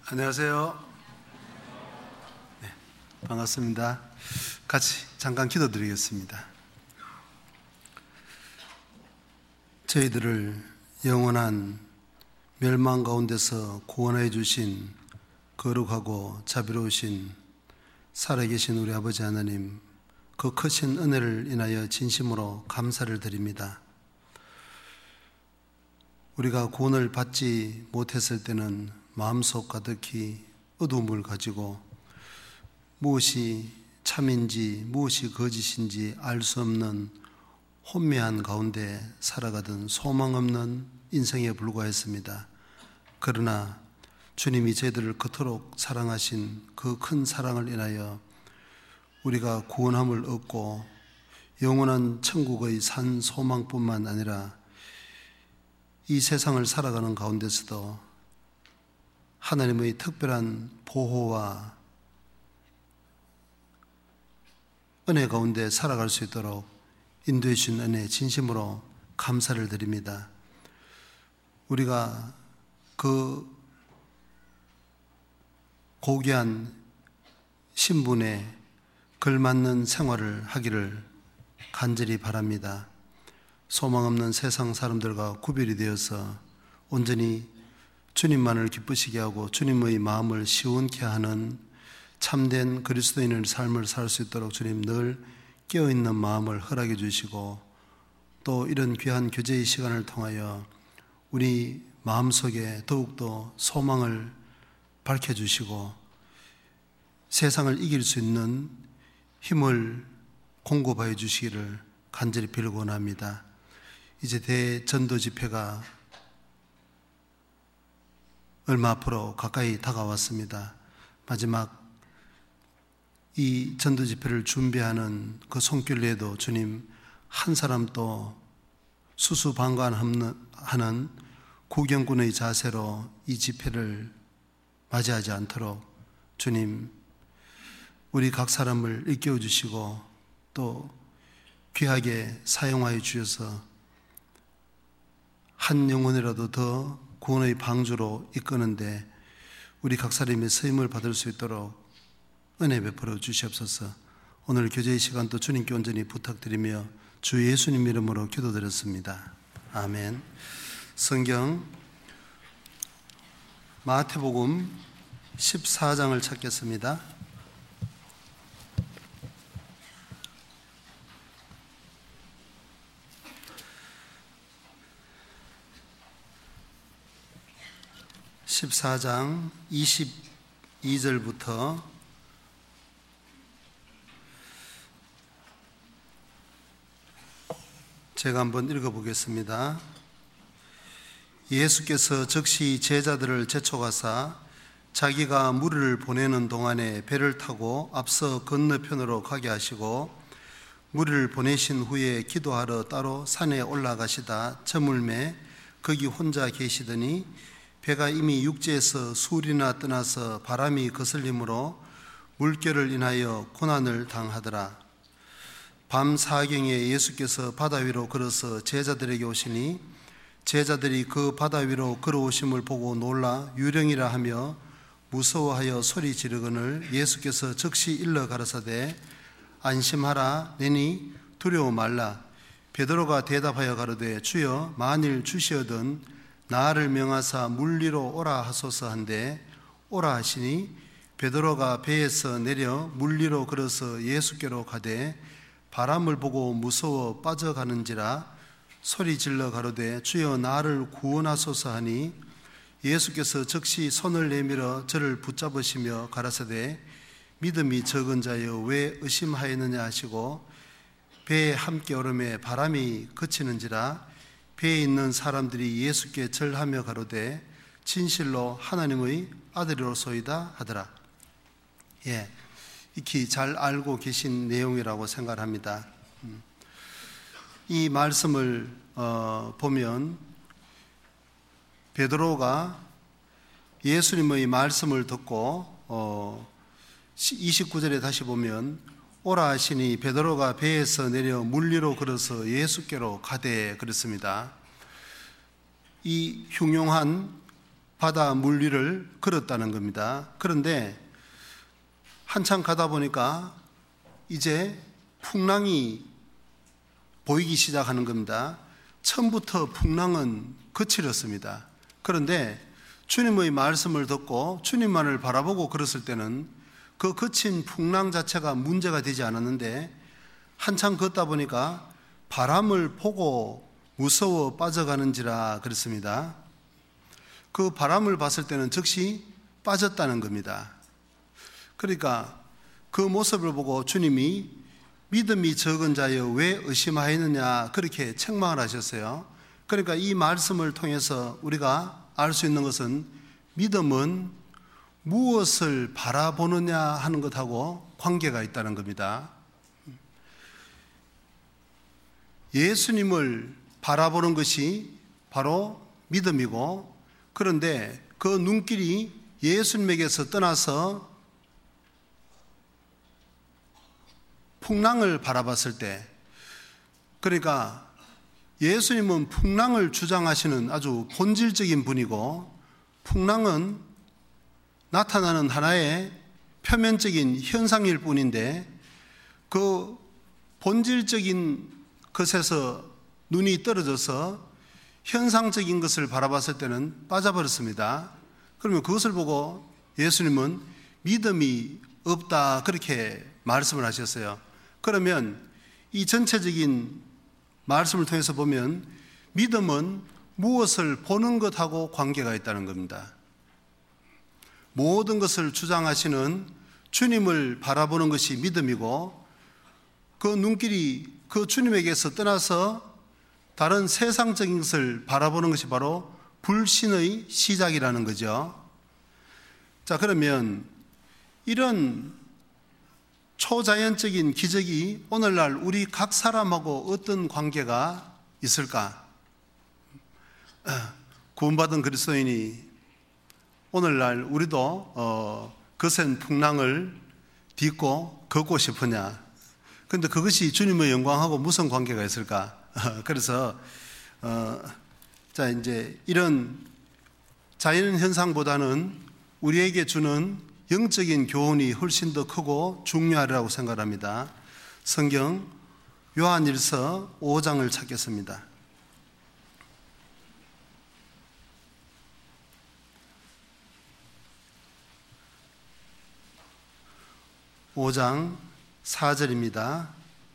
안녕하세요. 네, 반갑습니다. 같이 잠깐 기도드리겠습니다. 저희들을 영원한 멸망 가운데서 구원해 주신 거룩하고 자비로우신 살아계신 우리 아버지 하나님, 그 크신 은혜를 인하여 진심으로 감사를 드립니다. 우리가 구원을 받지 못했을 때는 마음속 가득히 어두움을 가지고 무엇이 참인지 무엇이 거짓인지 알 수 없는 혼미한 가운데 살아가던 소망 없는 인생에 불과했습니다. 그러나 주님이 저희들을 그토록 사랑하신 그 큰 사랑을 인하여 우리가 구원함을 얻고 영원한 천국의 산 소망뿐만 아니라 이 세상을 살아가는 가운데서도 하나님의 특별한 보호와 은혜 가운데 살아갈 수 있도록 인도해 주신 은혜 진심으로 감사를 드립니다. 우리가 그 고귀한 신분에 걸맞는 생활을 하기를 간절히 바랍니다. 소망 없는 세상 사람들과 구별이 되어서 온전히 주님만을 기쁘시게 하고 주님의 마음을 시원케 하는 참된 그리스도인의 삶을 살 수 있도록 주님 늘 깨어있는 마음을 허락해 주시고, 또 이런 귀한 교제의 시간을 통하여 우리 마음속에 더욱더 소망을 밝혀주시고 세상을 이길 수 있는 힘을 공급하여 주시기를 간절히 빌고 원합니다. 이제 대전도 집회가 얼마 앞으로 가까이 다가왔습니다. 마지막 이 전도 집회를 준비하는 그 손길에도 주님 한 사람도 수수방관하는 구경꾼의 자세로 이 집회를 맞이하지 않도록 주님 우리 각 사람을 일깨워 주시고 또 귀하게 사용하여 주셔서 한 영혼이라도 더 구원의 방주로 이끄는데 우리 각 사람이 쓰임을 받을 수 있도록 은혜 베풀어 주시옵소서. 오늘 교제의 시간도 주님께 온전히 부탁드리며 주 예수님 이름으로 기도드렸습니다. 아멘. 성경 마태복음 14장을 찾겠습니다. (14장) 22절부터 제가 한번 읽어보겠습니다. 예수께서 즉시 제자들을 재촉하사 자기가 무리를 보내는 동안에 배를 타고 앞서 건너편으로 가게 하시고, 무리를 보내신 후에 기도하러 따로 산에 올라가시다 저물매 거기 혼자 계시더니 배가 이미 육지에서 수리나 떠나서 바람이 거슬림으로 물결을 인하여 고난을 당하더라. 밤 사경에 예수께서 바다 위로 걸어서 제자들에게 오시니 제자들이 그 바다 위로 걸어오심을 보고 놀라 유령이라 하며 무서워하여 소리 지르거늘 예수께서 즉시 일러 가라사대 안심하라 내니 두려워 말라. 베드로가 대답하여 가로되 주여 만일 주시어든 나를 명하사 물 위로 오라 하소서 한데 오라 하시니 베드로가 배에서 내려 물 위로 걸어서 예수께로 가되 바람을 보고 무서워 빠져가는지라 소리 질러 가로되 주여 나를 구원하소서 하니 예수께서 즉시 손을 내밀어 저를 붙잡으시며 가라사대 믿음이 적은 자여 왜 의심하였느냐 하시고 배에 함께 오르매 바람이 그치는지라 배에 있는 사람들이 예수께 절하며 가로되 진실로 하나님의 아들이로소이다 하더라. 익히 잘 알고 계신 내용이라고 생각합니다. 이 말씀을 보면 베드로가 예수님의 말씀을 듣고 29절에 다시 보면 오라 하시니 베드로가 배에서 내려 물 위로 걸어서 예수께로 가되 그랬습니다. 이 흉흉한 바다 물 위를 걸었다는 겁니다. 그런데 한참 가다 보니까 이제 풍랑이 보이기 시작하는 겁니다. 처음부터 풍랑은 거칠었습니다. 그런데 주님의 말씀을 듣고 주님만을 바라보고 걸었을 때는 그 거친 풍랑 자체가 문제가 되지 않았는데 한참 걷다 보니까 바람을 보고 무서워 빠져가는지라 그랬습니다. 그 바람을 봤을 때는 즉시 빠졌다는 겁니다. 그러니까 그 모습을 보고 주님이 믿음이 적은 자여 왜 의심하였느냐 그렇게 책망을 하셨어요. 그러니까 이 말씀을 통해서 우리가 알 수 있는 것은 믿음은 무엇을 바라보느냐 하는 것하고 관계가 있다는 겁니다. 예수님을 바라보는 것이 바로 믿음이고, 그런데 그 눈길이 예수님에게서 떠나서 풍랑을 바라봤을 때, 그러니까 예수님은 풍랑을 주장하시는 아주 본질적인 분이고, 풍랑은 나타나는 하나의 표면적인 현상일 뿐인데 그 본질적인 것에서 눈이 떨어져서 현상적인 것을 바라봤을 때는 빠져버렸습니다. 그러면 그것을 보고 예수님은 믿음이 없다 그렇게 말씀을 하셨어요. 그러면 이 전체적인 말씀을 통해서 보면 믿음은 무엇을 보는 것하고 관계가 있다는 겁니다. 모든 것을 주장하시는 주님을 바라보는 것이 믿음이고, 그 눈길이 그 주님에게서 떠나서 다른 세상적인 것을 바라보는 것이 바로 불신의 시작이라는 거죠. 자, 그러면 이런 초자연적인 기적이 오늘날 우리 각 사람하고 어떤 관계가 있을까? 구원받은 그리스도인이 오늘날 우리도 거센 풍랑을 딛고 걷고 싶으냐? 그런데 그것이 주님의 영광하고 무슨 관계가 있을까? 그래서 자, 이제 이런 자연 현상보다는 우리에게 주는 영적인 교훈이 훨씬 더 크고 중요하리라고 생각합니다. 성경 요한일서 5장을 찾겠습니다. 5장 4절입니다.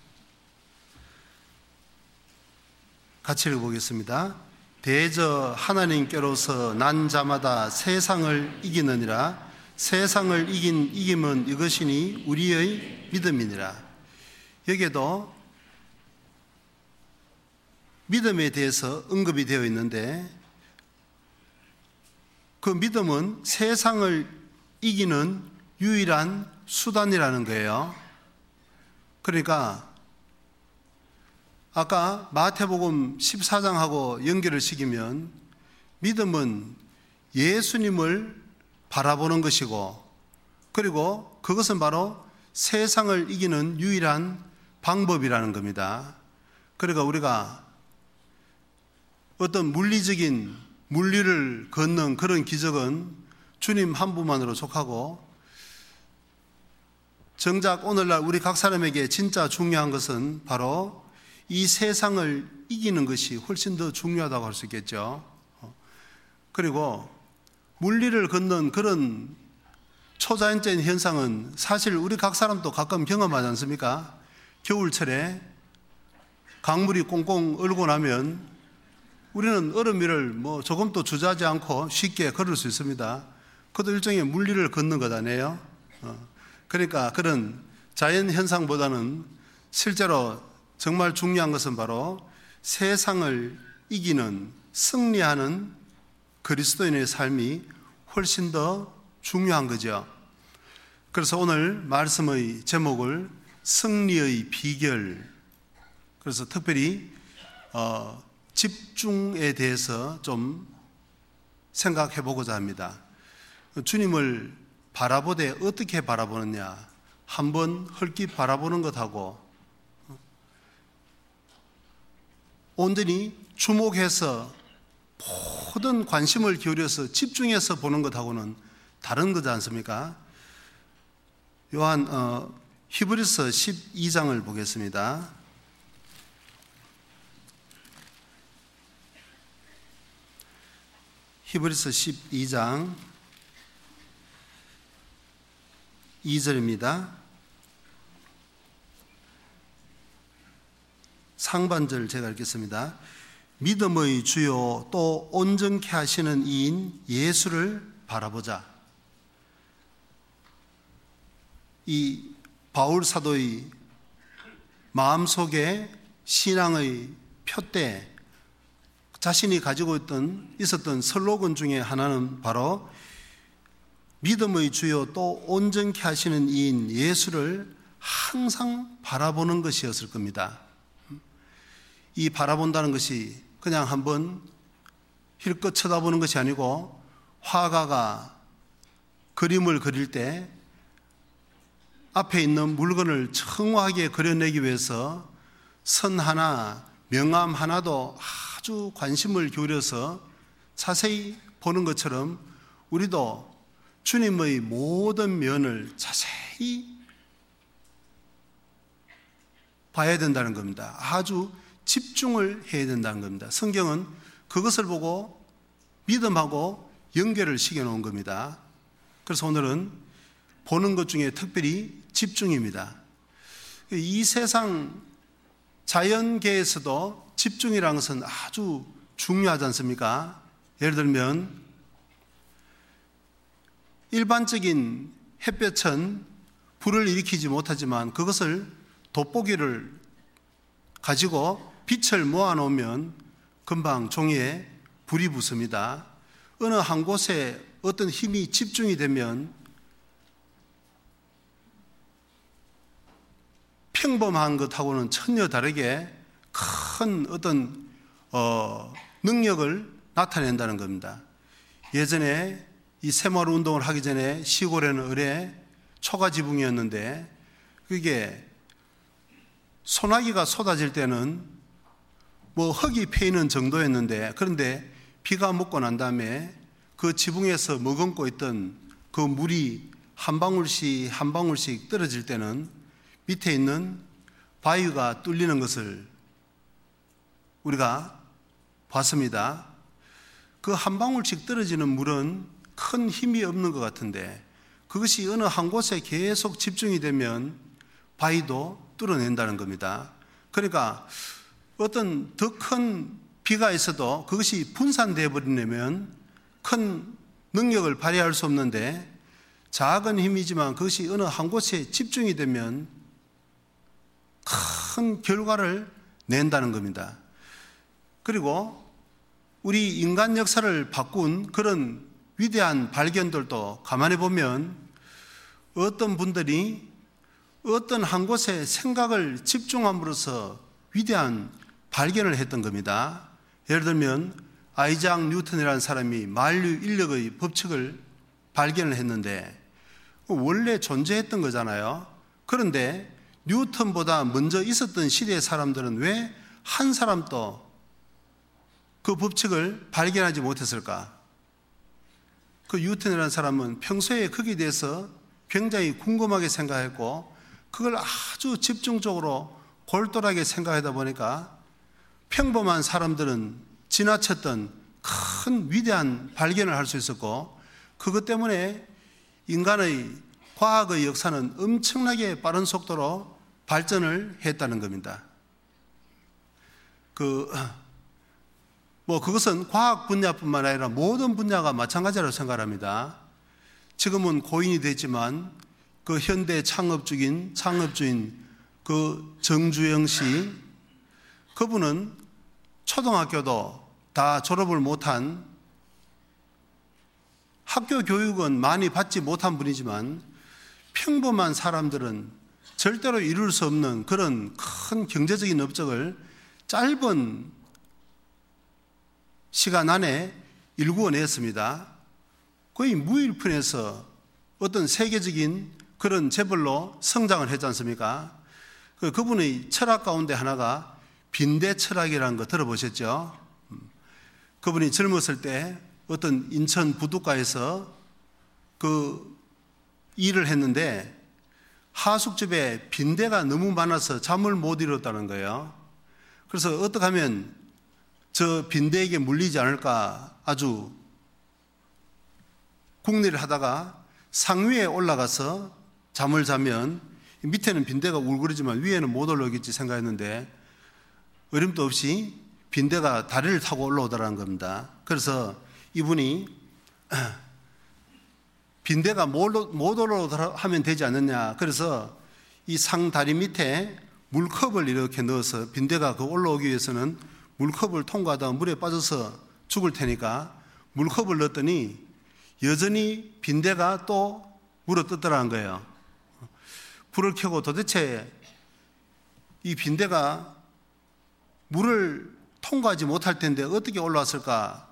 같이 읽어보겠습니다. 대저 하나님께로서 난 자마다 세상을 이기느니라. 세상을 이긴 이김은 이것이니 우리의 믿음이니라. 여기에도 믿음에 대해서 언급이 되어 있는데, 그 믿음은 세상을 이기는 유일한 수단이라는 거예요. 그러니까 아까 마태복음 14장하고 연결을 시키면 믿음은 예수님을 바라보는 것이고, 그리고 그것은 바로 세상을 이기는 유일한 방법이라는 겁니다. 그러니까 우리가 어떤 물리적인 물리를 걷는 그런 기적은 주님 한 분만으로 속하고, 정작 오늘날 우리 각 사람에게 진짜 중요한 것은 바로 이 세상을 이기는 것이 훨씬 더 중요하다고 할 수 있겠죠. 그리고 물리를 걷는 그런 초자연적인 현상은 사실 우리 각 사람도 가끔 경험하지 않습니까? 겨울철에 강물이 꽁꽁 얼고 나면 우리는 얼음 위를 조금도 주저하지 않고 쉽게 걸을 수 있습니다. 그것도 일종의 물리를 걷는 것 아니에요? 그러니까 그런 자연 현상보다는 실제로 정말 중요한 것은 바로 세상을 이기는, 승리하는 그리스도인의 삶이 훨씬 더 중요한 거죠. 그래서 오늘 말씀의 제목을 승리의 비결, 그래서 특별히 집중에 대해서 좀 생각해 보고자 합니다. 주님을 바라보되 어떻게 바라보느냐, 한번 헐깃 바라보는 것하고 온전히 주목해서 모든 관심을 기울여서 집중해서 보는 것하고는 다른 거지 않습니까? 히브리서 12장을 보겠습니다. 히브리서 12장 2절입니다. 상반절 제가 읽겠습니다. 믿음의 주요 또 온전케 하시는 이인 예수를 바라보자. 이 바울 사도의 마음속에 신앙의 표대, 자신이 가지고 있었던 슬로건 중에 하나는 바로 믿음의 주요 또 온전케 하시는 이인 예수를 항상 바라보는 것이었을 겁니다. 이 바라본다는 것이 그냥 한번 힐끗 쳐다보는 것이 아니고, 화가가 그림을 그릴 때 앞에 있는 물건을 청하게 그려내기 위해서 선 하나, 명암 하나도 아주 관심을 기울여서 자세히 보는 것처럼 우리도 주님의 모든 면을 자세히 봐야 된다는 겁니다. 아주 집중을 해야 된다는 겁니다. 성경은 그것을 보고 믿음하고 연결을 시켜놓은 겁니다. 그래서 오늘은 보는 것 중에 특별히 집중입니다. 이 세상 자연계에서도 집중이라는 것은 아주 중요하지 않습니까? 예를 들면 일반적인 햇볕은 불을 일으키지 못하지만 그것을 돋보기를 가지고 빛을 모아놓으면 금방 종이에 불이 붙습니다. 어느 한 곳에 어떤 힘이 집중이 되면 평범한 것하고는 전혀 다르게 큰 어떤 능력을 나타낸다는 겁니다. 예전에 이 새마을 운동을 하기 전에 시골에는 을에 초가지붕이었는데, 그게 소나기가 쏟아질 때는 흙이 패이는 정도였는데, 그런데 비가 묻고 난 다음에 그 지붕에서 머금고 있던 그 물이 한 방울씩 한 방울씩 떨어질 때는 밑에 있는 바위가 뚫리는 것을 우리가 봤습니다. 그 한 방울씩 떨어지는 물은 큰 힘이 없는 것 같은데, 그것이 어느 한 곳에 계속 집중이 되면 바위도 뚫어낸다는 겁니다. 그러니까 어떤 더 큰 비가 있어도 그것이 분산되어 버리려면 큰 능력을 발휘할 수 없는데, 작은 힘이지만 그것이 어느 한 곳에 집중이 되면 큰 결과를 낸다는 겁니다. 그리고 우리 인간 역사를 바꾼 그런 위대한 발견들도 가만히 보면 어떤 분들이 어떤 한 곳에 생각을 집중함으로써 위대한 발견을 했던 겁니다. 예를 들면 아이작 뉴턴이라는 사람이 만류 인력의 법칙을 발견을 했는데 원래 존재했던 거잖아요. 그런데 뉴턴보다 먼저 있었던 시대의 사람들은 왜 한 사람도 그 법칙을 발견하지 못했을까? 그 뉴턴이라는 사람은 평소에 거기에 대해서 굉장히 궁금하게 생각했고, 그걸 아주 집중적으로 골똘하게 생각하다 보니까 평범한 사람들은 지나쳤던 큰 위대한 발견을 할 수 있었고, 그것 때문에 인간의 과학의 역사는 엄청나게 빠른 속도로 발전을 했다는 겁니다. 그것은 과학 분야뿐만 아니라 모든 분야가 마찬가지라고 생각합니다. 지금은 고인이 됐지만 그 현대 창업주인 그 정주영 씨, 그분은 초등학교도 다 졸업을 못한, 학교 교육은 많이 받지 못한 분이지만 평범한 사람들은 절대로 이룰 수 없는 그런 큰 경제적인 업적을 짧은 시간 안에 일구어냈습니다. 거의 무일푼에서 어떤 세계적인 그런 재벌로 성장을 했지 않습니까? 그분의 철학 가운데 하나가 빈대 철학이라는 거 들어보셨죠? 그분이 젊었을 때 어떤 인천 부둣가에서 그 일을 했는데 하숙집에 빈대가 너무 많아서 잠을 못 이뤘다는 거예요. 그래서 어떻게 하면 저 빈대에게 물리지 않을까 아주 궁리를 하다가 상위에 올라가서 잠을 자면 밑에는 빈대가 울그러지만 위에는 못 올라오겠지 생각했는데 어림도 없이 빈대가 다리를 타고 올라오더라는 겁니다. 그래서 이분이 빈대가 못 올라오도록 하면 되지 않느냐. 그래서 이 상다리 밑에 물컵을 이렇게 넣어서 빈대가 그 올라오기 위해서는 물컵을 통과하다가 물에 빠져서 죽을 테니까 물컵을 넣었더니 여전히 빈대가 또 물어 뜯더라는 거예요. 불을 켜고 도대체 이 빈대가 물을 통과하지 못할 텐데 어떻게 올라왔을까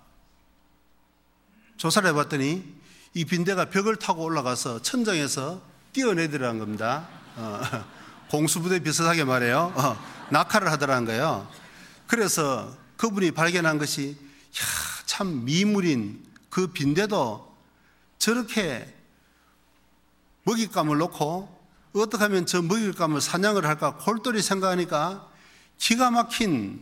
조사를 해봤더니 이 빈대가 벽을 타고 올라가서 천장에서 뛰어내더라는 겁니다. 공수부대 비슷하게 말해요. 낙하를 하더라는 거예요. 그래서 그분이 발견한 것이 참 미물인 그 빈대도 저렇게 먹잇감을 놓고 어떻게 하면 저 먹잇감을 사냥을 할까 골똘히 생각하니까 기가 막힌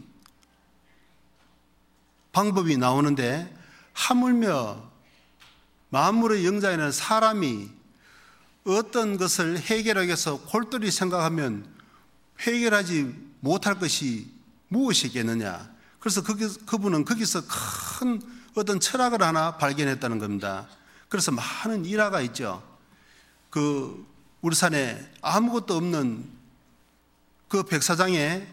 방법이 나오는데 하물며 만물의 영자에는 사람이 어떤 것을 해결하기 위해서 골똘히 생각하면 해결하지 못할 것이 무엇이겠느냐. 그래서 그분은 거기서 큰 어떤 철학을 하나 발견했다는 겁니다. 그래서 많은 일화가 있죠. 그 우리 산에 아무것도 없는 그 백사장에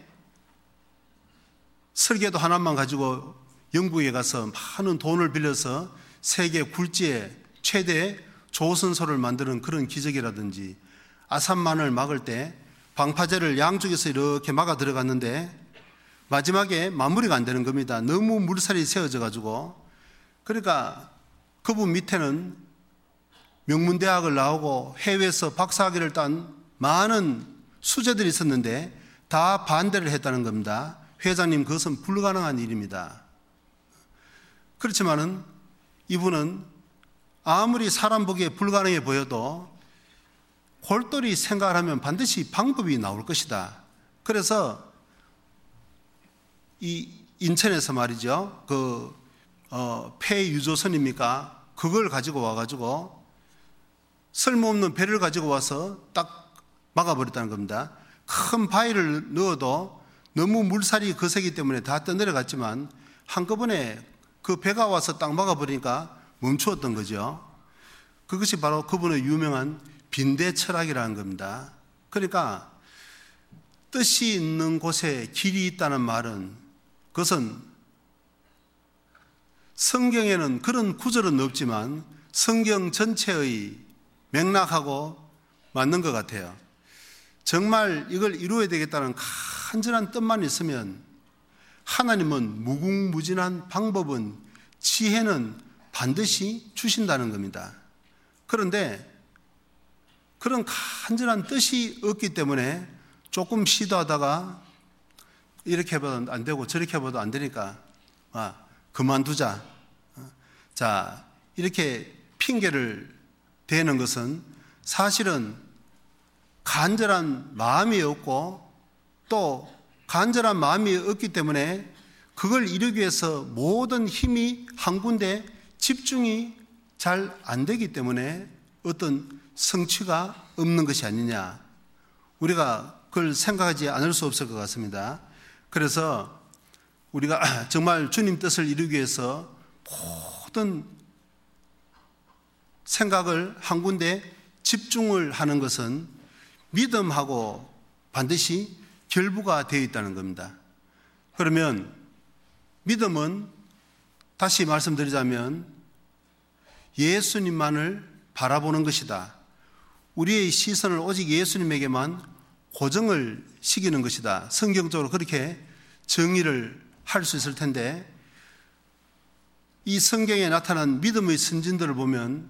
설계도 하나만 가지고 영국에 가서 많은 돈을 빌려서 세계 굴지의 최대 조선소를 만드는 그런 기적이라든지 아산만을 막을 때 방파제를 양쪽에서 이렇게 막아 들어갔는데 마지막에 마무리가 안 되는 겁니다. 너무 물살이 세워져 가지고. 그러니까 그분 밑에는 명문대학을 나오고 해외에서 박사학위를 딴 많은 수재들이 있었는데 다 반대를 했다는 겁니다. 회장님, 그것은 불가능한 일입니다. 그렇지만은 이분은 아무리 사람 보기에 불가능해 보여도 골똘히 생각을 하면 반드시 방법이 나올 것이다. 그래서 이 인천에서 말이죠. 폐유조선입니까? 그걸 가지고 와가지고 쓸모없는 배를 가지고 와서 딱 막아버렸다는 겁니다. 큰 바위를 넣어도 너무 물살이 거세기 때문에 다 떠내려갔지만 한꺼번에 그 배가 와서 딱 막아버리니까 멈추었던 거죠. 그것이 바로 그분의 유명한 빈대 철학이라는 겁니다. 그러니까 뜻이 있는 곳에 길이 있다는 말은 그것은 성경에는 그런 구절은 없지만 성경 전체의 맥락하고 맞는 것 같아요. 정말 이걸 이루어야 되겠다는 간절한 뜻만 있으면 하나님은 무궁무진한 방법은 지혜는 반드시 주신다는 겁니다. 그런데 그런 간절한 뜻이 없기 때문에 조금 시도하다가 이렇게 해봐도 안 되고 저렇게 해봐도 안 되니까 그만두자. 자, 이렇게 핑계를 대는 것은 사실은 간절한 마음이 없고 또 간절한 마음이 없기 때문에 그걸 이루기 위해서 모든 힘이 한 군데 집중이 잘 안 되기 때문에 어떤 성취가 없는 것이 아니냐. 우리가 그걸 생각하지 않을 수 없을 것 같습니다. 그래서 우리가 정말 주님 뜻을 이루기 위해서 모든 생각을 한 군데 집중을 하는 것은 믿음하고 반드시 결부가 되어 있다는 겁니다. 그러면 믿음은 다시 말씀드리자면 예수님만을 바라보는 것이다. 우리의 시선을 오직 예수님에게만 고정을 시키는 것이다. 성경적으로 그렇게 정의를 할 수 있을 텐데 이 성경에 나타난 믿음의 선진들을 보면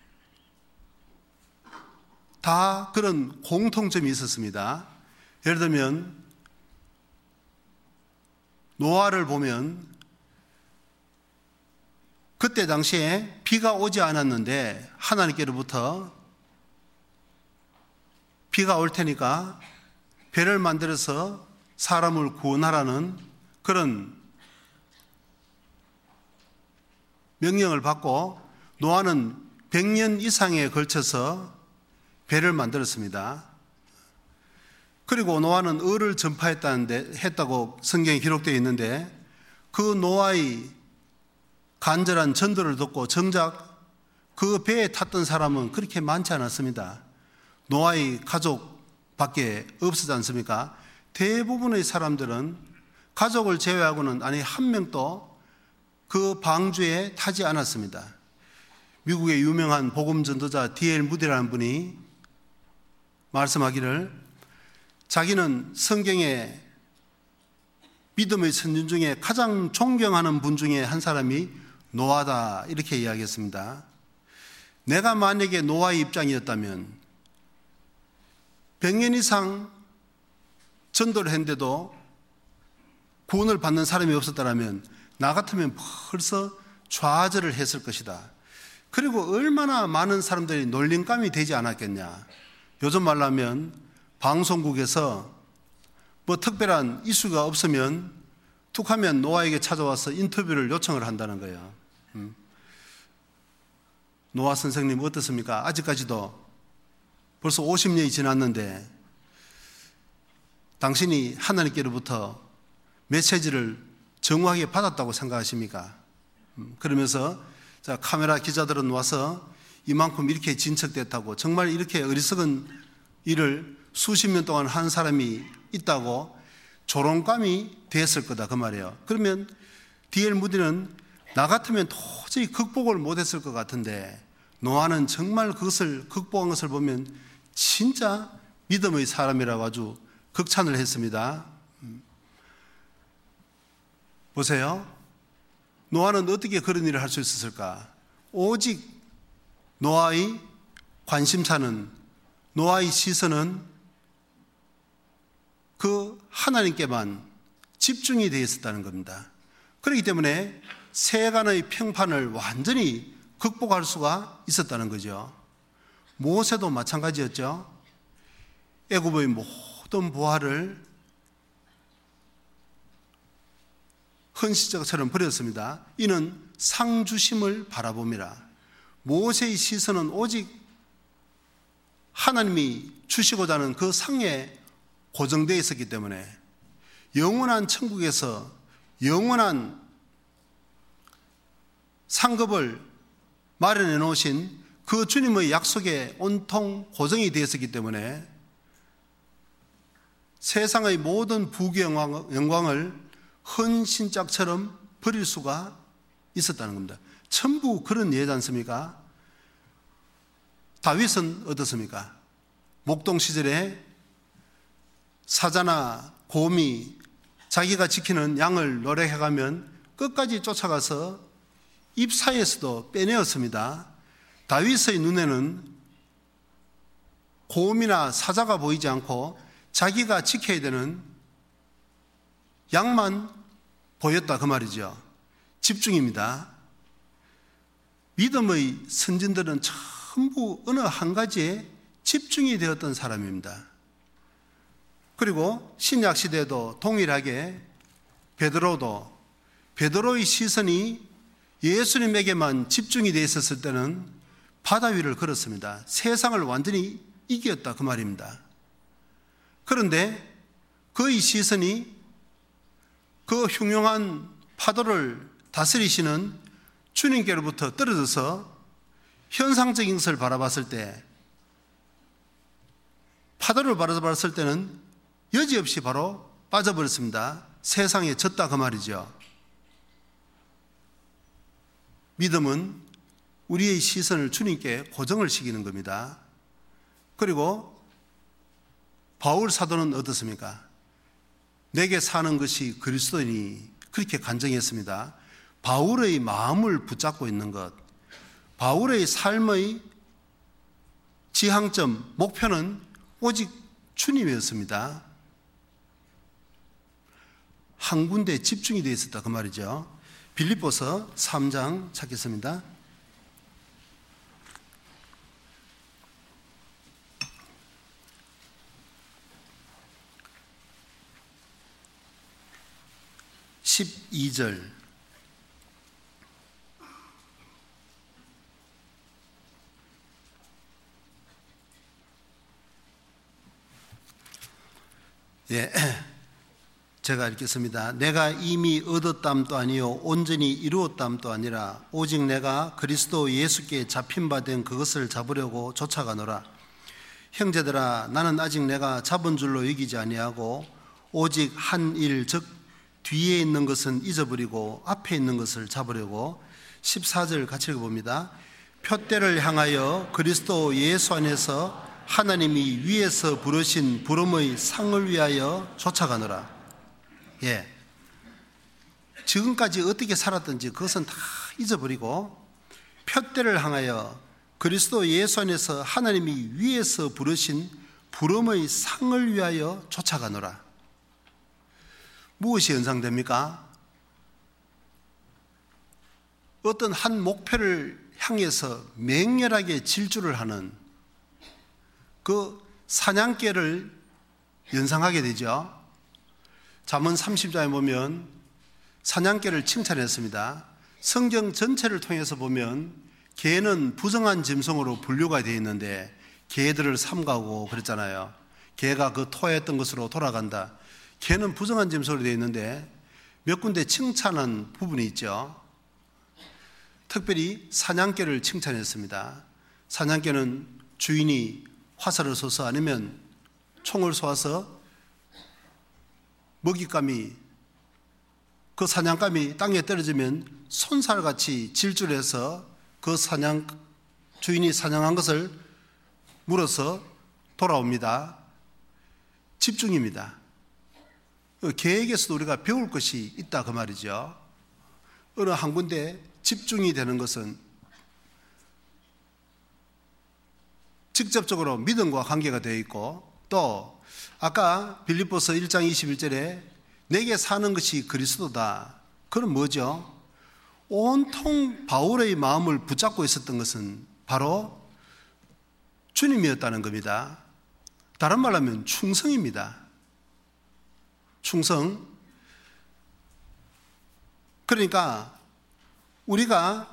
다 그런 공통점이 있었습니다. 예를 들면, 노아를 보면 그때 당시에 비가 오지 않았는데 하나님께로부터 비가 올 테니까 배를 만들어서 사람을 구원하라는 그런 명령을 받고 노아는 100년 이상에 걸쳐서 배를 만들었습니다. 그리고 노아는 의를 전파했다고 성경에 기록되어 있는데 그 노아의 간절한 전도를 듣고 정작 그 배에 탔던 사람은 그렇게 많지 않았습니다. 노아의 가족밖에 없었지 않습니까? 대부분의 사람들은 가족을 제외하고는 아니 한 명도 그 방주에 타지 않았습니다. 미국의 유명한 복음 전도자 D.L. 무디라는 분이 말씀하기를 자기는 성경의 믿음의 선진 중에 가장 존경하는 분 중에 한 사람이 노아다 이렇게 이야기했습니다. 내가 만약에 노아의 입장이었다면 100년 이상 전도를 했는데도 구원을 받는 사람이 없었다면 나 같으면 벌써 좌절을 했을 것이다. 그리고 얼마나 많은 사람들이 놀림감이 되지 않았겠냐. 요즘 말로 하면 방송국에서 뭐 특별한 이슈가 없으면 툭 하면 노아에게 찾아와서 인터뷰를 요청을 한다는 거예요. 노아 선생님 어떻습니까? 아직까지도 벌써 50년이 지났는데 당신이 하나님께로부터 메시지를 정확하게 받았다고 생각하십니까? 그러면서 자, 카메라 기자들은 와서 이만큼 이렇게 진척됐다고 정말 이렇게 어리석은 일을 수십 년 동안 한 사람이 있다고 조롱감이 됐을 거다 그 말이에요. 그러면 D.L. 무디는 나 같으면 도저히 극복을 못했을 것 같은데 노아는 정말 그것을 극복한 것을 보면 진짜 믿음의 사람이라고 아주 극찬을 했습니다. 보세요. 노아는 어떻게 그런 일을 할 수 있었을까? 오직 노아의 관심사는, 노아의 시선은 그 하나님께만 집중이 되어 있었다는 겁니다. 그렇기 때문에 세간의 평판을 완전히 극복할 수가 있었다는 거죠. 모세도 마찬가지였죠. 애굽의 모든 부하를 헌시자처럼 버렸습니다. 이는 상주심을 바라봅니다. 모세의 시선은 오직 하나님이 주시고자 하는 그 상에 고정되어 있었기 때문에 영원한 천국에서 영원한 상급을 마련해 놓으신 그 주님의 약속에 온통 고정이 되어 있었기 때문에 세상의 모든 부귀 영광을 헌신짝처럼 버릴 수가 있었다는 겁니다. 전부 그런 예지 않습니까? 다윗은 어떻습니까? 목동 시절에 사자나 곰이 자기가 지키는 양을 노래해가면 끝까지 쫓아가서 입 사이에서도 빼내었습니다. 다윗의 눈에는 곰이나 사자가 보이지 않고 자기가 지켜야 되는 양만 보였다 그 말이죠. 집중입니다. 믿음의 선진들은 전부 어느 한 가지에 집중이 되었던 사람입니다. 그리고 신약 시대에도 동일하게 베드로의 시선이 예수님에게만 집중이 되어 있었을 때는 바다 위를 걸었습니다. 세상을 완전히 이겼다 그 말입니다. 그런데 그의 시선이 그 흉흉한 파도를 다스리시는 주님께로부터 떨어져서 현상적인 것을 바라봤을 때, 파도를 바라봤을 때는 여지없이 바로 빠져버렸습니다. 세상에 졌다 그 말이죠. 믿음은 우리의 시선을 주님께 고정을 시키는 겁니다. 그리고 바울 사도는 어떻습니까? 내게 사는 것이 그리스도이니 그렇게 간증했습니다. 바울의 마음을 붙잡고 있는 것, 바울의 삶의 지향점, 목표는 오직 주님이었습니다. 한 군데 집중이 되어 있었다 그 말이죠. 빌립보서 3장 찾겠습니다. (12절) 예, 제가 읽겠습니다. 내가 이미 얻었담도 아니요 온전히 이루었담도 아니라 오직 내가 그리스도 예수께 잡힌 바 된 그것을 잡으려고 쫓아가노라. 형제들아, 나는 아직 내가 잡은 줄로 여기지 아니하고 오직 한 일, 즉 뒤에 있는 것은 잊어버리고 앞에 있는 것을 잡으려고. 14절 같이 읽어봅니다. 표대를 향하여 그리스도 예수 안에서 하나님이 위에서 부르신 부름의 상을 위하여 쫓아가노라. 예, 지금까지 어떻게 살았든지 그것은 다 잊어버리고 표대를 향하여 그리스도 예수 안에서 하나님이 위에서 부르신 부름의 상을 위하여 쫓아가노라. 무엇이 연상됩니까? 어떤 한 목표를 향해서 맹렬하게 질주를 하는 그 사냥개를 연상하게 되죠. 잠언 30장에 보면 사냥개를 칭찬했습니다. 성경 전체를 통해서 보면 개는 부정한 짐승으로 분류가 되어 있는데 개들을 삼가고 그랬잖아요. 개가 그 토했던 것으로 돌아간다. 개는 부정한 짐승으로 되어 있는데 몇 군데 칭찬한 부분이 있죠. 특별히 사냥개를 칭찬했습니다. 사냥개는 주인이 화살을 쏘서 아니면 총을 쏘아서 먹잇감이, 그 사냥감이 땅에 떨어지면 손살같이 질주를 해서 그 주인이 사냥한 것을 물어서 돌아옵니다. 집중입니다. 개에게서도 우리가 배울 것이 있다 그 말이죠. 어느 한 군데 집중이 되는 것은 직접적으로 믿음과 관계가 되어 있고, 또 아까 빌립보서 1장 21절에 내게 사는 것이 그리스도다. 그건 뭐죠? 온통 바울의 마음을 붙잡고 있었던 것은 바로 주님이었다는 겁니다. 다른 말로 하면 충성입니다. 충성. 그러니까 우리가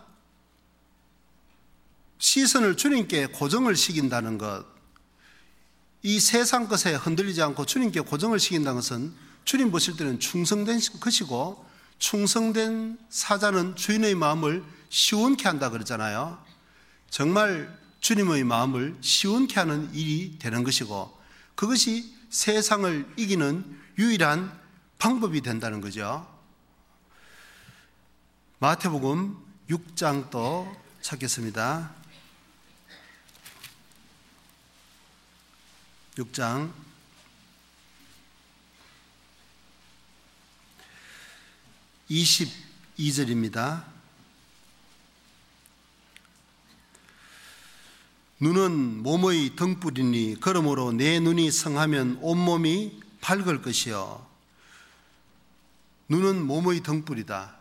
시선을 주님께 고정을 시킨다는 것, 이 세상 것에 흔들리지 않고 주님께 고정을 시킨다는 것은 주님 보실 때는 충성된 것이고, 충성된 사자는 주인의 마음을 시원케 한다 그러잖아요. 정말 주님의 마음을 시원케 하는 일이 되는 것이고, 그것이 세상을 이기는 유일한 방법이 된다는 거죠. 마태복음 6장 또 찾겠습니다. 6장 22절입니다. 눈은 몸의 등불이니 그러므로 내 눈이 성하면 온몸이 밝을 것이요. 눈은 몸의 등불이다.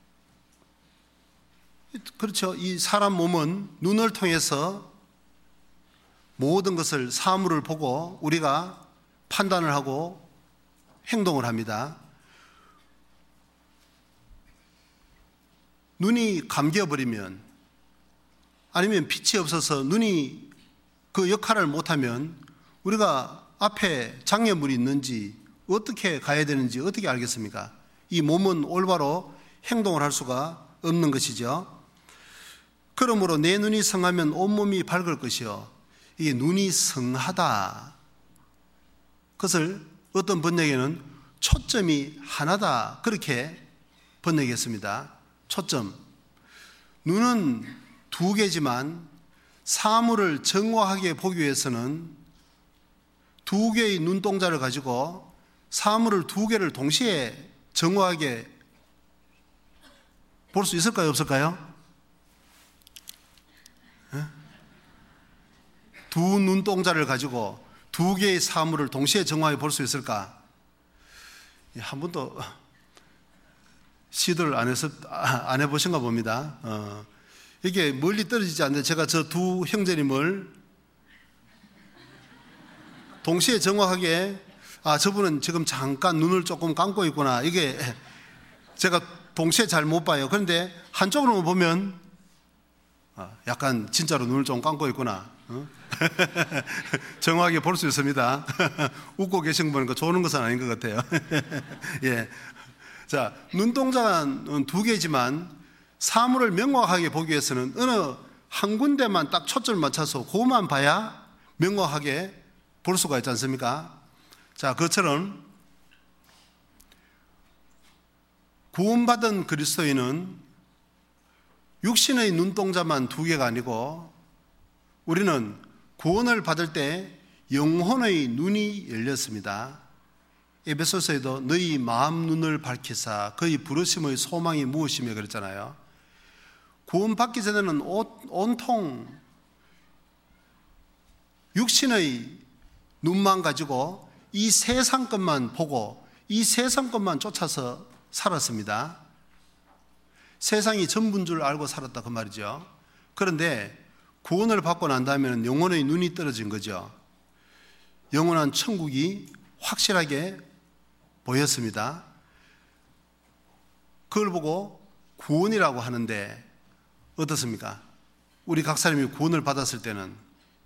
그렇죠. 이 사람 몸은 눈을 통해서 모든 것을, 사물을 보고 우리가 판단을 하고 행동을 합니다. 눈이 감겨버리면, 아니면 빛이 없어서 눈이 그 역할을 못하면 우리가 앞에 장애물이 있는지, 어떻게 가야 되는지 어떻게 알겠습니까? 이 몸은 올바로 행동을 할 수가 없는 것이죠. 그러므로 내 눈이 성하면 온몸이 밝을 것이요. 이게 눈이 성하다, 그것을 어떤 번역에는 초점이 하나다, 그렇게 번역했습니다. 초점. 눈은 두 개지만 사물을 정확하게 보기 위해서는 두 개의 눈동자를 가지고 사물을 두 개를 동시에 정확하게 볼 수 있을까요, 없을까요? 두 눈동자를 가지고 두 개의 사물을 동시에 정확하게 볼 수 있을까? 한 번도 시도를 안 해보신가 봅니다. 이게 멀리 떨어지지 않는데 제가 저 두 형제님을 동시에 정확하게 저분은 지금 잠깐 눈을 조금 감고 있구나. 이게 제가 동시에 잘 못 봐요. 그런데 한쪽으로 보면 약간 진짜로 눈을 좀 감고 있구나. 정확하게 볼 수 있습니다. 웃고 계신 거 보니까 좋은 것은 아닌 것 같아요. 예. 자, 눈동자는 두 개지만 사물을 명확하게 보기 위해서는 어느 한 군데만 딱 초점을 맞춰서 그것만 봐야 명확하게 볼 수가 있지 않습니까? 자, 그것처럼 구원받은 그리스도인은 육신의 눈동자만 두 개가 아니고 우리는 구원을 받을 때 영혼의 눈이 열렸습니다. 에베소서에도 너희 마음 눈을 밝히사 그의 부르심의 소망이 무엇이며 그랬잖아요. 구원받기 전에는 온통 육신의 눈만 가지고 이 세상 것만 보고 이 세상 것만 쫓아서 살았습니다. 세상이 전부인 줄 알고 살았다 그 말이죠. 그런데 구원을 받고 난 다음에는 영혼의 눈이 떨어진 거죠. 영원한 천국이 확실하게 보였습니다. 그걸 보고 구원이라고 하는데 어떻습니까? 우리 각 사람이 구원을 받았을 때는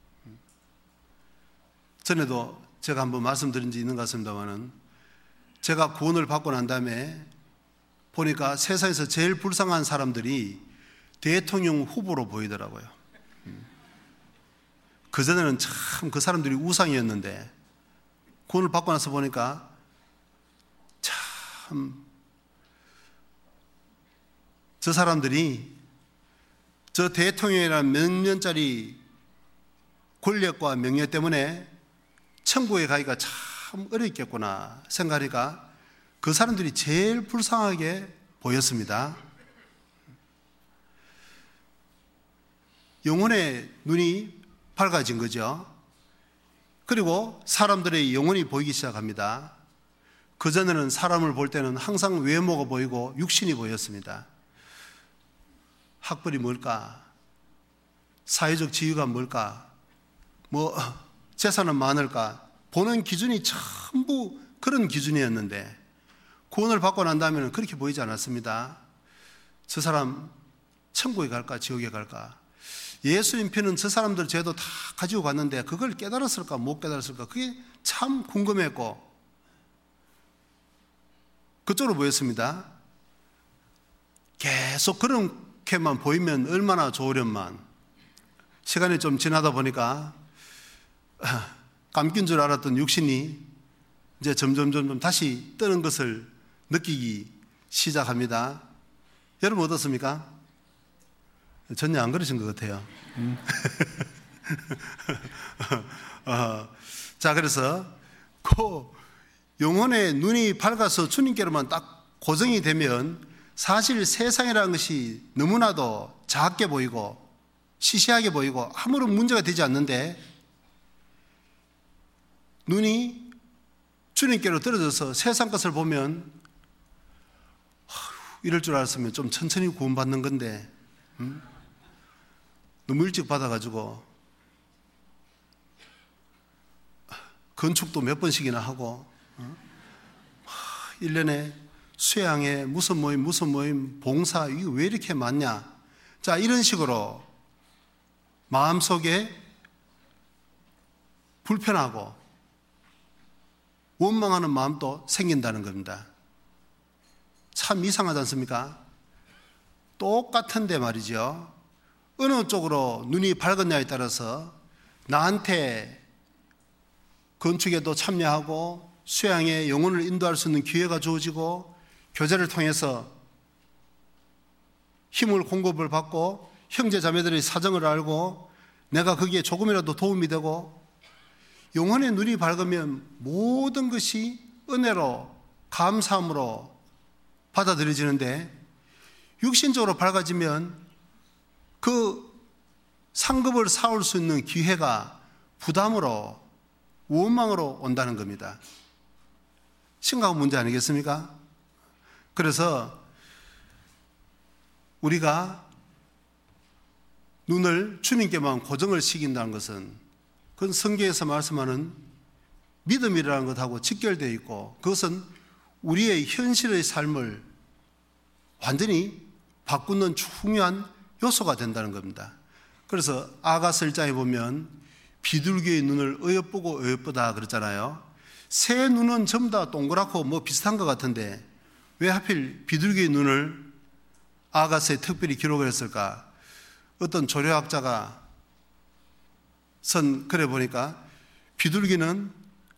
전에도 제가 한번 말씀드린 지 있는 것 같습니다만은 제가 구원을 받고 난 다음에 보니까 세상에서 제일 불쌍한 사람들이 대통령 후보로 보이더라고요. 그전에는 참 그 사람들이 우상이었는데 구원을 받고 나서 보니까 참 저 사람들이 저 대통령이라는 몇 년짜리 권력과 명예 때문에 천국에 가기가 참 어렵겠구나 생각하니까 그 사람들이 제일 불쌍하게 보였습니다. 영혼의 눈이 밝아진 거죠. 그리고 사람들의 영혼이 보이기 시작합니다. 그전에는 사람을 볼 때는 항상 외모가 보이고 육신이 보였습니다. 학벌이 뭘까? 사회적 지위가 뭘까? 재산은 많을까? 보는 기준이 전부 그런 기준이었는데 구원을 받고 난 다음에는 그렇게 보이지 않았습니다. 저 사람 천국에 갈까 지옥에 갈까? 예수님 편은 저 사람들 죄도 다 가지고 갔는데 그걸 깨달았을까 못 깨달았을까? 그게 참 궁금했고 그쪽으로 보였습니다. 계속 그렇게만 보이면 얼마나 좋으련만. 시간이 좀 지나다 보니까 감긴 줄 알았던 육신이 이제 점점 다시 뜨는 것을 느끼기 시작합니다. 여러분 어떻습니까? 전혀 안 그러신 것 같아요. 자, 그래서 그 영혼의 눈이 밝아서 주님께로만 딱 고정이 되면 사실 세상이라는 것이 너무나도 작게 보이고 시시하게 보이고 아무런 문제가 되지 않는데 눈이 주님께로 떨어져서 세상 것을 보면 이럴 줄 알았으면 좀 천천히 구원받는 건데 너무 일찍 받아가지고 건축도 몇 번씩이나 하고 1년에 수양회 무슨 모임 봉사 이거 왜 이렇게 많냐. 자, 이런 식으로 마음속에 불편하고 원망하는 마음도 생긴다는 겁니다. 참 이상하지 않습니까? 똑같은데 말이죠. 어느 쪽으로 눈이 밝았냐에 따라서 나한테 건축에도 참여하고 수양에 영혼을 인도할 수 있는 기회가 주어지고 교제를 통해서 힘을 공급을 받고 형제 자매들의 사정을 알고 내가 거기에 조금이라도 도움이 되고 영혼의 눈이 밝으면 모든 것이 은혜로 감사함으로 받아들여지는데 육신적으로 밝아지면 그 상급을 쌓을 수 있는 기회가 부담으로 원망으로 온다는 겁니다. 심각한 문제 아니겠습니까? 그래서 우리가 눈을 주님께만 고정을 시킨다는 것은 그건 성경에서 말씀하는 믿음이라는 것하고 직결되어 있고 그것은 우리의 현실의 삶을 완전히 바꾸는 중요한 요소가 된다는 겁니다. 그래서 아가서 1장에 보면 비둘기의 눈을 어여쁘고 어여쁘다 그랬잖아요. 새 눈은 전부 다 동그랗고 뭐 비슷한 것 같은데 왜 하필 비둘기의 눈을 아가서에 특별히 기록을 했을까? 어떤 조류학자가 선 글에 보니까 비둘기는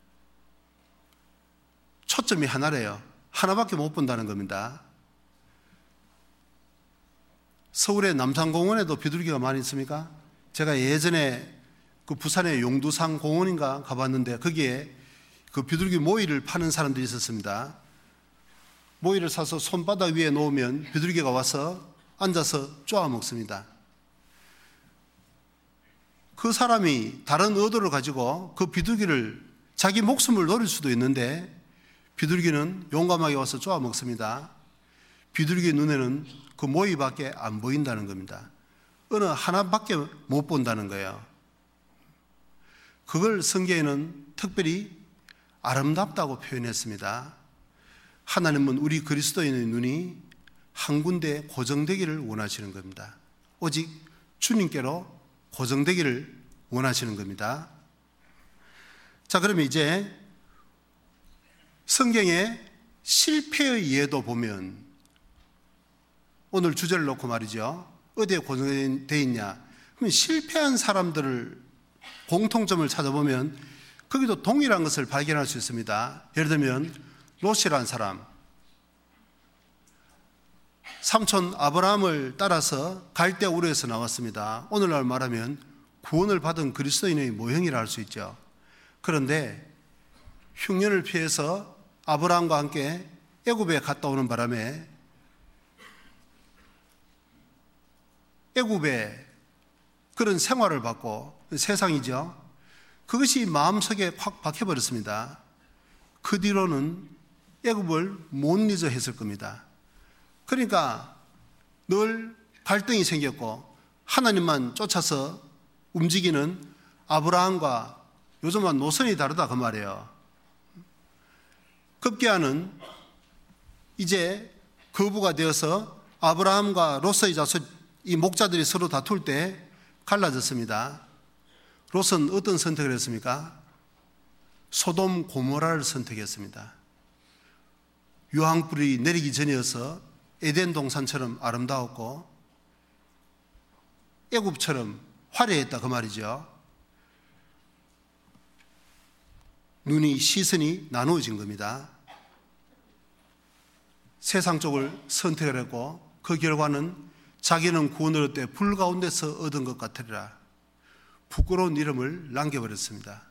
초점이 하나래요. 하나밖에 못 본다는 겁니다. 서울의 남산공원에도 비둘기가 많이 있습니까? 제가 예전에 그 부산의 용두산 공원인가 가봤는데 거기에 그 비둘기 모이를 파는 사람들이 있었습니다. 모이를 사서 손바닥 위에 놓으면 비둘기가 와서 앉아서 쪼아 먹습니다. 그 사람이 다른 의도를 가지고 그 비둘기를 자기 목숨을 노릴 수도 있는데 비둘기는 용감하게 와서 쪼아 먹습니다. 비둘기 눈에는 그 모이밖에 안 보인다는 겁니다. 어느 하나밖에 못 본다는 거예요. 그걸 성경에는 특별히 아름답다고 표현했습니다. 하나님은 우리 그리스도인의 눈이 한 군데에 고정되기를 원하시는 겁니다. 오직 주님께로 고정되기를 원하시는 겁니다. 자, 그러면 이제 성경의 실패의 예도 보면 오늘 주제를 놓고 말이죠. 어디에 고정되어 있냐? 그럼 실패한 사람들을 공통점을 찾아보면 거기도 동일한 것을 발견할 수 있습니다. 예를 들면 롯이라는 사람, 삼촌 아브라함을 따라서 갈대 우르에서 나왔습니다. 오늘날 말하면 구원을 받은 그리스도인의 모형이라 할 수 있죠. 그런데 흉년을 피해서 아브라함과 함께 애굽에 갔다 오는 바람에 애굽에 그런 생활을 받고 세상이죠. 그것이 마음속에 확 박혀버렸습니다. 그 뒤로는 애굽을 못 잊어 했을 겁니다. 그러니까 늘 갈등이 생겼고 하나님만 쫓아서 움직이는 아브라함과 요즘은 노선이 다르다 그 말이에요. 급기야는 이제 거부가 되어서 아브라함과 롯의 자손 이 목자들이 서로 다툴 때 갈라졌습니다. 롯은 어떤 선택을 했습니까? 소돔 고모라를 선택했습니다. 유황불이 내리기 전이어서 에덴 동산처럼 아름다웠고 애굽처럼 화려했다 그 말이죠. 시선이 나누어진 겁니다. 세상 쪽을 선택을 했고 그 결과는 자기는 구원을 얻되 불 가운데서 얻은 것 같으리라 부끄러운 이름을 남겨버렸습니다.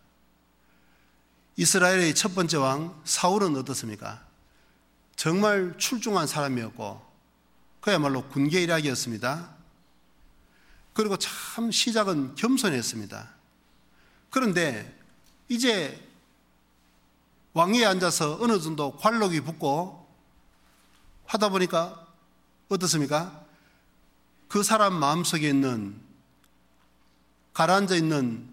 이스라엘의 첫 번째 왕 사울은 어떻습니까? 정말 출중한 사람이었고 그야말로 군계일학이었습니다. 그리고 참 시작은 겸손했습니다. 그런데 이제 왕위에 앉아서 어느 정도 관록이 붙고 하다 보니까 어떻습니까? 그 사람 마음속에 있는 가라앉아 있는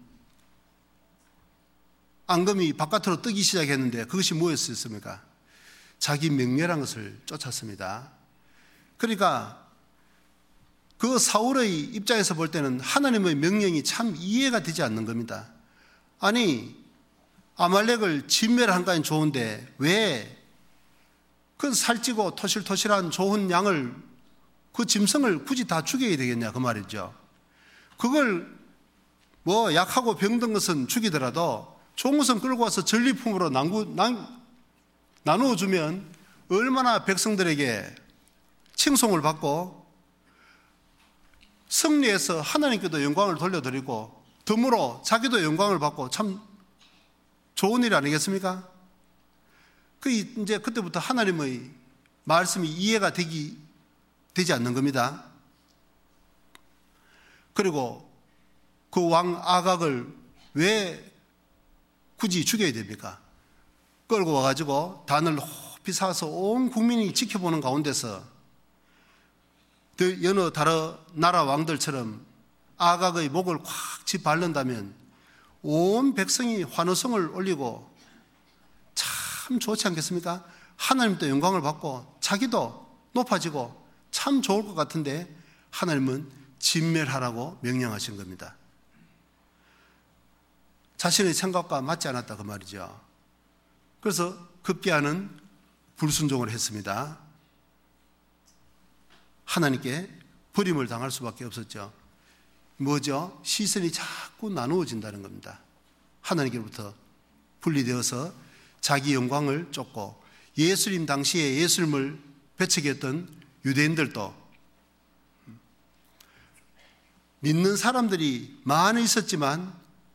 앙금이 바깥으로 뜨기 시작했는데 그것이 무엇이었습니까? 자기 명예란 것을 쫓았습니다. 그러니까 그 사울의 입장에서 볼 때는 하나님의 명령이 참 이해가 되지 않는 겁니다. 아니 아말렉을 진멸한 건 좋은데 왜 그 살찌고 토실토실한 좋은 양을 그 짐승을 굳이 다 죽여야 되겠냐 그 말이죠. 그걸 뭐 약하고 병든 것은 죽이더라도 좋은 것은 끌고 와서 전리품으로 나누어 주면 얼마나 백성들에게 칭송을 받고 승리해서 하나님께도 영광을 돌려드리고 덤으로 자기도 영광을 받고 참 좋은 일 아니겠습니까? 이제 그때부터 하나님의 말씀이 이해가 되지 않는 겁니다. 그리고 그 왕 아각을 왜 굳이 죽여야 됩니까? 끌고 와가지고 단을 높이 쌓아서 온 국민이 지켜보는 가운데서 여느 다른 나라 왕들처럼 아각의 목을 콱 짓바른다면 온 백성이 환호성을 올리고 참 좋지 않겠습니까? 하나님도 영광을 받고 자기도 높아지고 참 좋을 것 같은데 하나님은 진멸하라고 명령하신 겁니다. 자신의 생각과 맞지 않았다 그 말이죠. 그래서 급기야는 불순종을 했습니다. 하나님께 버림을 당할 수밖에 없었죠. 뭐죠? 시선이 자꾸 나누어진다는 겁니다. 하나님께로부터 분리되어서 자기 영광을 쫓고 예수님 당시에 예수님을 배척했던 유대인들도 믿는 사람들이 많이 있었지만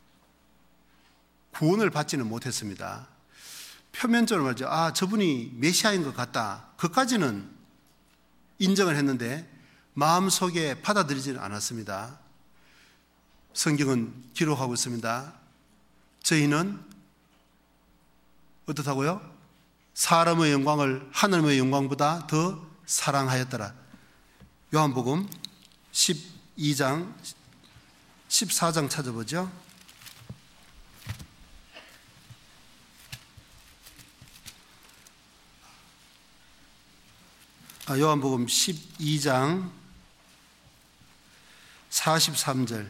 구원을 받지는 못했습니다. 표면적으로 말이죠. 저분이 메시아인 것 같다. 그까지는 인정을 했는데 마음속에 받아들이지는 않았습니다. 성경은 기록하고 있습니다. 저희는 어떻다고요? 사람의 영광을 하나님의 영광보다 더 사랑하였더라. 요한복음 12장 14장 찾아보죠. 요한복음 12장 43절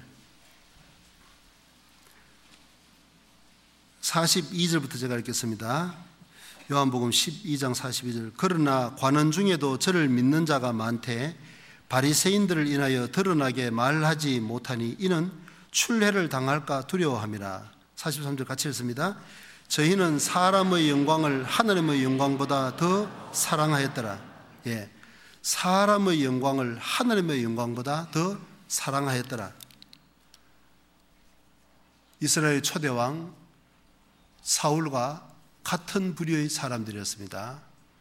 42절부터 제가 읽겠습니다. 요한복음 12장 42절 그러나 관원 중에도 저를 믿는 자가 많되 바리새인들을 인하여 드러나게 말하지 못하니 이는 출례를 당할까 두려워함이라. 43절 같이 읽습니다. 저희는 사람의 영광을 하나님의 영광보다 더 사랑하였더라. 사람의 영광을 하나님의 영광보다 더 사랑하였더라. 이스라엘 초대왕 사울과 같은 부류의 사람들이었습니다.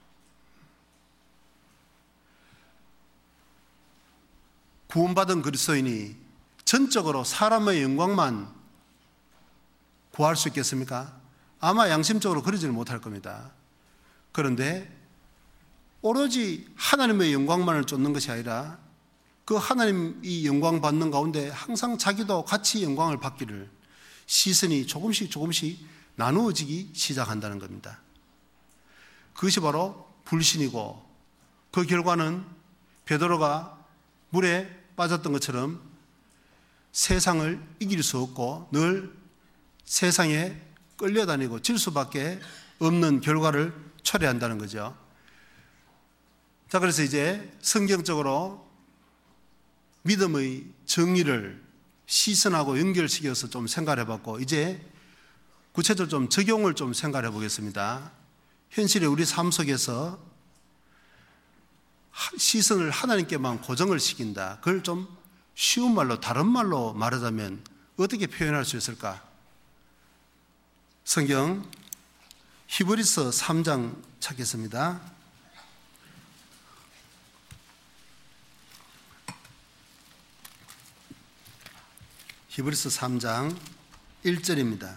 구원받은 그리스도인이 전적으로 사람의 영광만 구할 수 있겠습니까? 아마 양심적으로 그러지는 못할 겁니다. 그런데 오로지 하나님의 영광만을 쫓는 것이 아니라 그 하나님이 영광 받는 가운데 항상 자기도 같이 영광을 받기를 시선이 조금씩 나누어지기 시작한다는 겁니다. 그것이 바로 불신이고 그 결과는 베드로가 물에 빠졌던 것처럼 세상을 이길 수 없고 늘 세상에 끌려다니고 질 수밖에 없는 결과를 초래한다는 거죠. 자, 그래서 이제 성경적으로 믿음의 정의를 시선하고 연결시켜서 좀 생각해 봤고 이제 구체적으로 좀 적용을 좀 생각해 보겠습니다. 현실의 우리 삶 속에서 시선을 하나님께만 고정을 시킨다. 그걸 좀 쉬운 말로 다른 말로 말하자면 어떻게 표현할 수 있을까? 성경 히브리서 3장 찾겠습니다. 히브리서 3장 1절입니다.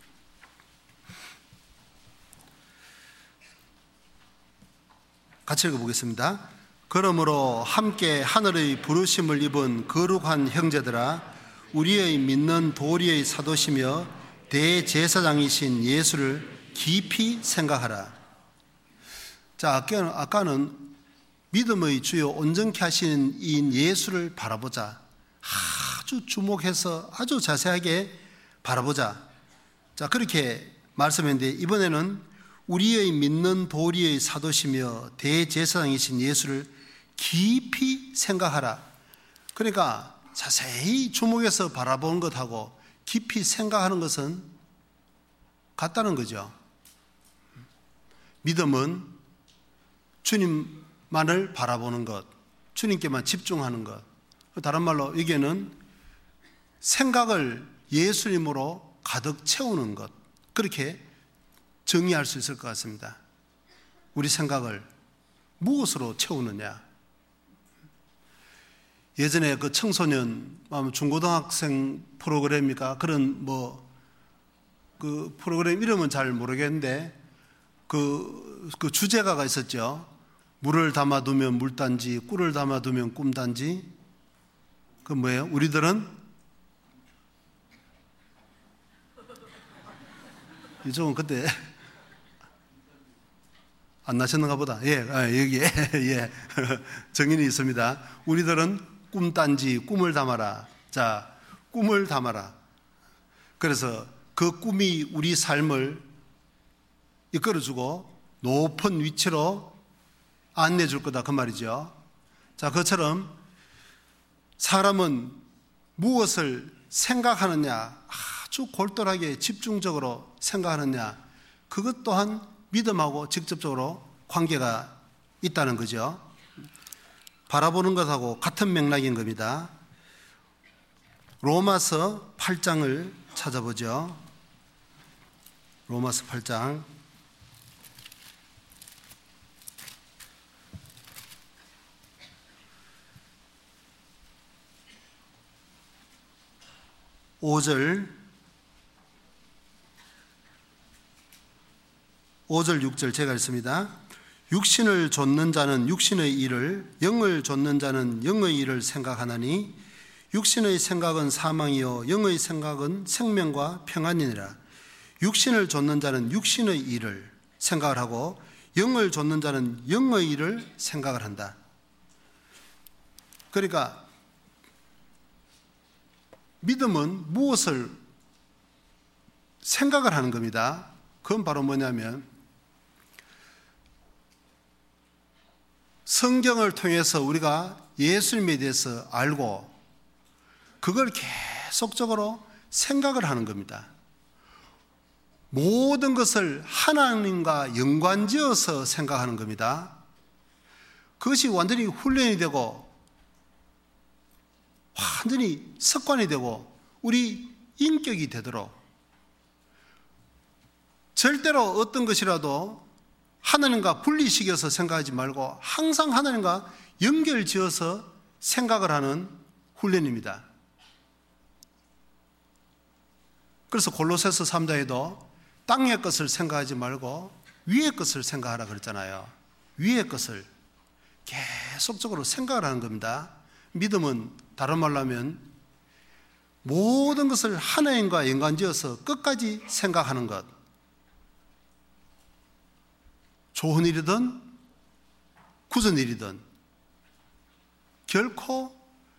같이 읽어보겠습니다. 그러므로 함께 하늘의 부르심을 입은 거룩한 형제들아 우리의 믿는 도리의 사도시며 대제사장이신 예수를 깊이 생각하라. 자, 아까는 믿음의 주요 온전케 하시는 이인 예수를 바라보자. 아주 주목해서 아주 자세하게 바라보자. 자, 그렇게 말씀했는데 이번에는 우리의 믿는 도리의 사도시며 대제사장이신 예수를 깊이 생각하라. 그러니까 자세히 주목해서 바라보는 것하고 깊이 생각하는 것은 같다는 거죠. 믿음은 주님만을 바라보는 것, 주님께만 집중하는 것. 다른 말로 여기에는 생각을 예수님으로 가득 채우는 것, 그렇게 정의할 수 있을 것 같습니다. 우리 생각을 무엇으로 채우느냐? 예전에 그 청소년, 중고등학생 프로그램입니까? 그런 그 프로그램 이름은 잘 모르겠는데 그 주제가가 있었죠. 물을 담아두면 물단지, 꿀을 담아두면 꿈단지. 그 뭐예요? 우리들은 이쪽은 그때 안 나셨는가 보다. 여기에 예. 정인이 있습니다. 우리들은 꿈단지, 꿈을 담아라. 자, 꿈을 담아라. 그래서 그 꿈이 우리 삶을 이끌어주고 높은 위치로 안내해 줄 거다, 그 말이죠. 자, 그처럼 사람은 무엇을 생각하느냐, 아주 골똘하게 집중적으로 생각하느냐, 그것 또한 믿음하고 직접적으로 관계가 있다는 거죠. 바라보는 것하고 같은 맥락인 겁니다. 로마서 8장을 찾아보죠. 로마서 8장. (5절) 6절 제가 읽습니다. 육신을 좇는 자는 육신의 일을, 영을 좇는 자는 영의 일을 생각하나니 육신의 생각은 사망이요 영의 생각은 생명과 평안이니라. 육신을 좇는 자는 육신의 일을 생각을 하고 영을 좇는 자는 영의 일을 생각을 한다. 그러니까 믿음은 무엇을 생각을 하는 겁니다. 그건 바로 뭐냐면 성경을 통해서 우리가 예수님에 대해서 알고 그걸 계속적으로 생각을 하는 겁니다. 모든 것을 하나님과 연관지어서 생각하는 겁니다. 그것이 완전히 훈련이 되고 완전히 습관이 되고 우리 인격이 되도록 절대로 어떤 것이라도 하나님과 분리시켜서 생각하지 말고 항상 하나님과 연결지어서 생각을 하는 훈련입니다. 그래서 골로새서 3장에도 땅의 것을 생각하지 말고 위의 것을 생각하라 그랬잖아요. 위의 것을 계속적으로 생각을 하는 겁니다. 믿음은 다른 말로 하면 모든 것을 하나님과 연관지어서 끝까지 생각하는 것. 좋은 일이든 굳은 일이든 결코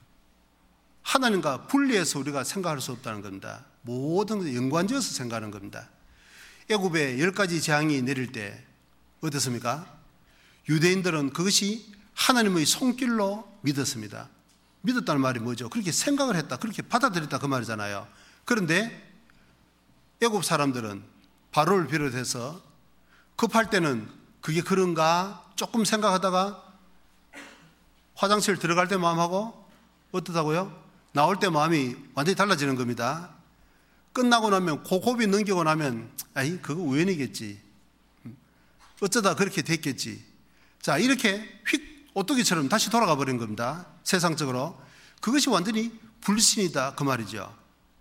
하나님과 분리해서 우리가 생각할 수 없다는 겁니다. 모든 것을 연관지어서 생각하는 겁니다. 애굽에 10가지 재앙이 내릴 때 어떻습니까? 유대인들은 그것이 하나님의 손길로 믿었습니다. 믿었다는 말이 뭐죠? 그렇게 생각을 했다, 그렇게 받아들였다, 그 말이잖아요. 그런데 애굽 사람들은 바로를 비롯해서 급할 때는 그게 그런가 조금 생각하다가 화장실 들어갈 때 마음하고 어떻다고요? 나올 때 마음이 완전히 달라지는 겁니다. 끝나고 나면 고비 넘기고 나면 아이 그거 우연이겠지, 어쩌다 그렇게 됐겠지. 자, 이렇게 휙 오뚜기처럼 다시 돌아가 버린 겁니다. 세상적으로. 그것이 완전히 불신이다, 그 말이죠.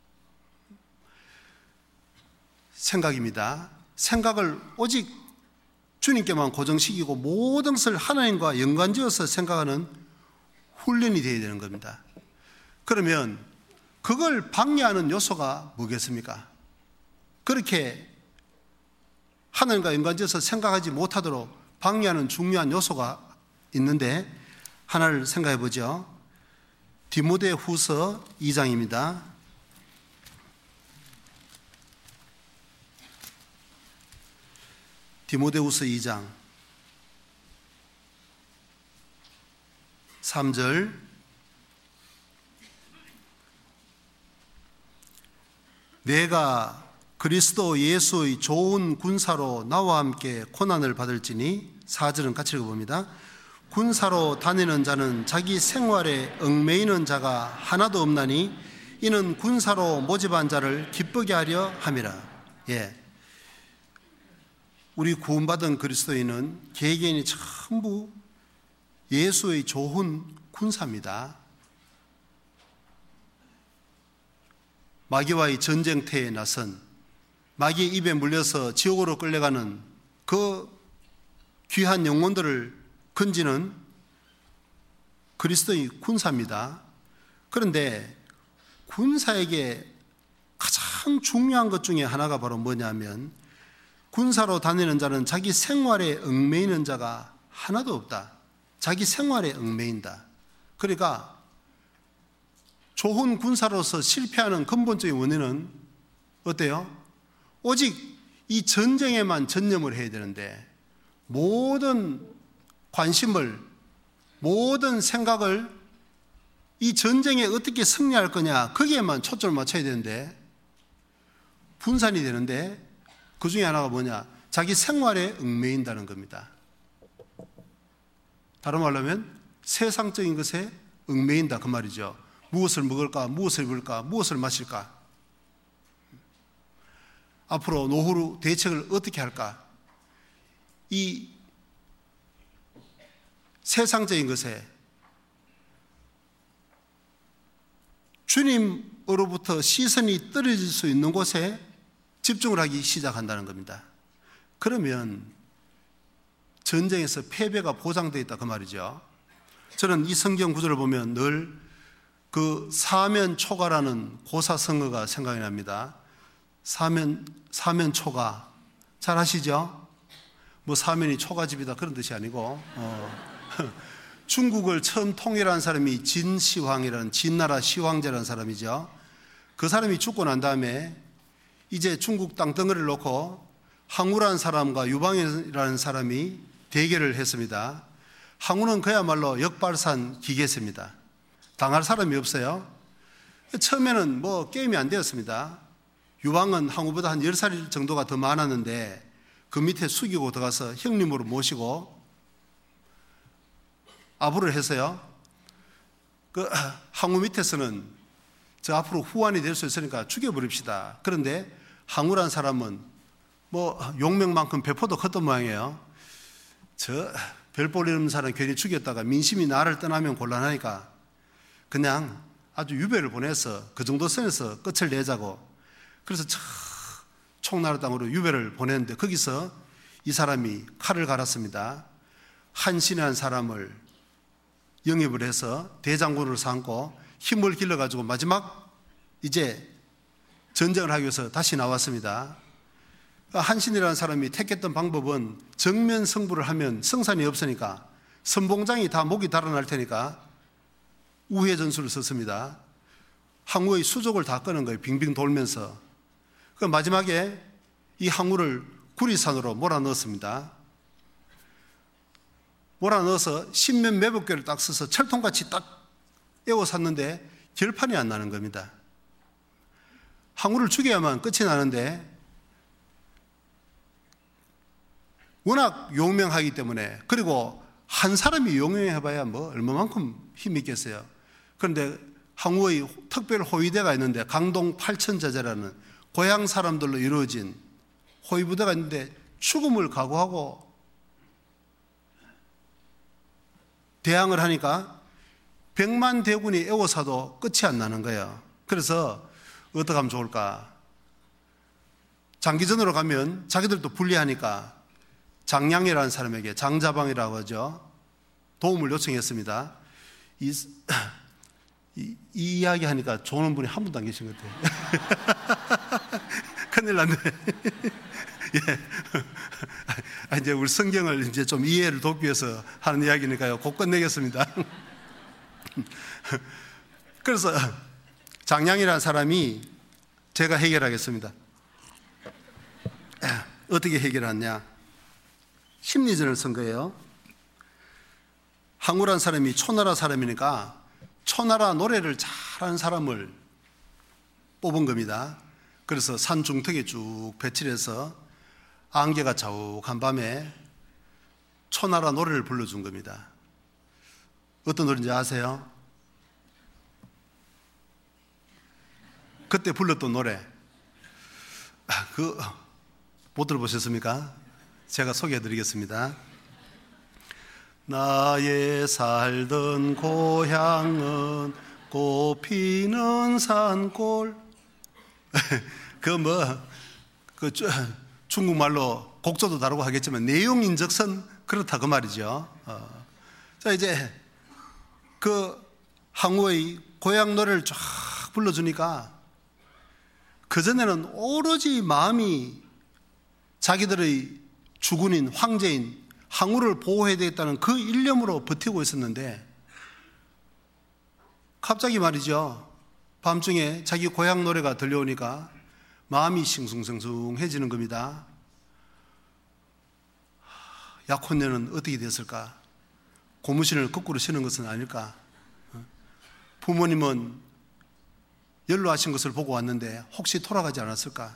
생각입니다. 생각을 오직 주님께만 고정시키고 모든 것을 하나님과 연관지어서 생각하는 훈련이 되어야 되는 겁니다. 그러면 그걸 방해하는 요소가 뭐겠습니까? 그렇게 하나님과 연관지어서 생각하지 못하도록 방해하는 중요한 요소가 있는데 하나를 생각해 보죠. 디모데후서 2장입니다. 디모데후서 2장 3절 내가 그리스도 예수의 좋은 군사로 나와 함께 고난을 받을지니 4절은 같이 읽어봅니다. 군사로 다니는 자는 자기 생활에 얽매이는 자가 하나도 없나니 이는 군사로 모집한 자를 기쁘게 하려 함이라. 우리 구원받은 그리스도인은 개개인이 전부 예수의 좋은 군사입니다. 마귀와의 전쟁터에 나선, 마귀의 입에 물려서 지옥으로 끌려가는 그 귀한 영혼들을 근지는 그리스도의 군사입니다. 그런데 군사에게 가장 중요한 것 중에 하나가 바로 뭐냐면 군사로 다니는 자는 자기 생활에 얽매이는 자가 하나도 없다. 자기 생활에 얽매인다. 그러니까 좋은 군사로서 실패하는 근본적인 원인은 어때요? 오직 이 전쟁에만 전념을 해야 되는데 모든 관심을, 모든 생각을 이 전쟁에 어떻게 승리할 거냐 거기에만 초점을 맞춰야 되는데 분산이 되는데 그 중에 하나가 뭐냐? 자기 생활에 얽매인다는 겁니다. 다른 말로 하면 세상적인 것에 얽매인다 그 말이죠. 무엇을 먹을까? 무엇을 입을까? 무엇을 마실까? 앞으로 노후 대책을 어떻게 할까? 이 세상적인 것에 주님으로부터 시선이 떨어질 수 있는 곳에 집중을 하기 시작한다는 겁니다. 그러면 전쟁에서 패배가 보장되어 있다 그 말이죠. 저는 이 성경 구절을 보면 늘 그 사면초가라는 고사성어가 생각이 납니다. 사면초가 잘 아시죠? 뭐 사면이 초가집이다 그런 뜻이 아니고 중국을 처음 통일한 사람이 진시황이라는 진나라 시황제라는 사람이죠. 그 사람이 죽고 난 다음에 이제 중국 땅덩어리를 놓고 항우라는 사람과 유방이라는 사람이 대결을 했습니다. 항우는 그야말로 역발산 기계세입니다. 당할 사람이 없어요. 처음에는 뭐 게임이 안 되었습니다. 유방은 항우보다 한 10살 정도가 더 많았는데 그 밑에 숙이고 들어가서 형님으로 모시고 아부를 해서요. 그 항우 밑에서는 저 앞으로 후환이 될 수 있으니까 죽여버립시다. 그런데 항우라는 사람은 뭐 용맹만큼 배포도 컸던 모양이에요. 저 별볼 이런 사람 괜히 죽였다가 민심이 나를 떠나면 곤란하니까 그냥 아주 유배를 보내서 그 정도 선에서 끝을 내자고. 그래서 총나라 땅으로 유배를 보냈는데 거기서 이 사람이 칼을 갈았습니다. 한신이라는 사람을 영입을 해서 대장군으로 삼고 힘을 길러가지고 마지막 이제 전쟁을 하기 위해서 다시 나왔습니다. 한신이라는 사람이 택했던 방법은 정면 승부를 하면 승산이 없으니까 선봉장이 다 목이 달아날 테니까 우회 전술을 썼습니다. 항우의 수족을 다 끄는 거예요. 빙빙 돌면서. 그 마지막에 이 항우를 구리산으로 몰아넣었습니다. 몰아넣어서 십몇 매복 개를 딱 써서 철통같이 딱 에워쌌는데 결판이 안 나는 겁니다. 항우를 죽여야만 끝이 나는데 워낙 용맹하기 때문에, 그리고 한 사람이 용맹해봐야 뭐 얼마만큼 힘이 있겠어요. 그런데 항우의 특별 호위대가 있는데 강동 팔천자제라는 고향 사람들로 이루어진 호위부대가 있는데 죽음을 각오하고 대항을 하니까 100만 대군이 에워싸도 끝이 안 나는 거예요. 그래서 어떻게 하면 좋을까? 장기전으로 가면 자기들도 불리하니까 장량이라는 사람에게, 장자방이라고 하죠, 도움을 요청했습니다. 이 이야기 하니까 좋은 분이 한 분도 안 계신 것 같아요. 큰일 났네. 예. 이제 우리 성경을 이제 좀 이해를 돕기 위해서 하는 이야기니까요. 곧 끝내겠습니다. 그래서 장량이라는 사람이 제가 해결하겠습니다. 어떻게 해결하냐? 심리전을 쓴 거예요. 항우라는 사람이 초나라 사람이니까 초나라 노래를 잘하는 사람을 뽑은 겁니다. 그래서 산 중턱에 쭉 배치해서 안개가 자욱한 밤에 초나라 노래를 불러준 겁니다. 어떤 노래인지 아세요? 그때 불렀던 노래, 못 들어보셨습니까? 제가 소개해드리겠습니다. 나의 살던 고향은 꽃피는 산골. 중국말로 곡조도 다르고 하겠지만 내용인적선 그렇다 그 말이죠. 자, 이제 그 항우의 고향 노래를 쫙 불러주니까 그전에는 오로지 마음이 자기들의 주군인 황제인 항우를 보호해야 되겠다는 그 일념으로 버티고 있었는데 갑자기 말이죠, 밤중에 자기 고향 노래가 들려오니까 마음이 싱숭생숭해지는 겁니다. 약혼녀는 어떻게 됐을까? 고무신을 거꾸로 신은 것은 아닐까? 부모님은 연로하신 것을 보고 왔는데 혹시 돌아가지 않았을까?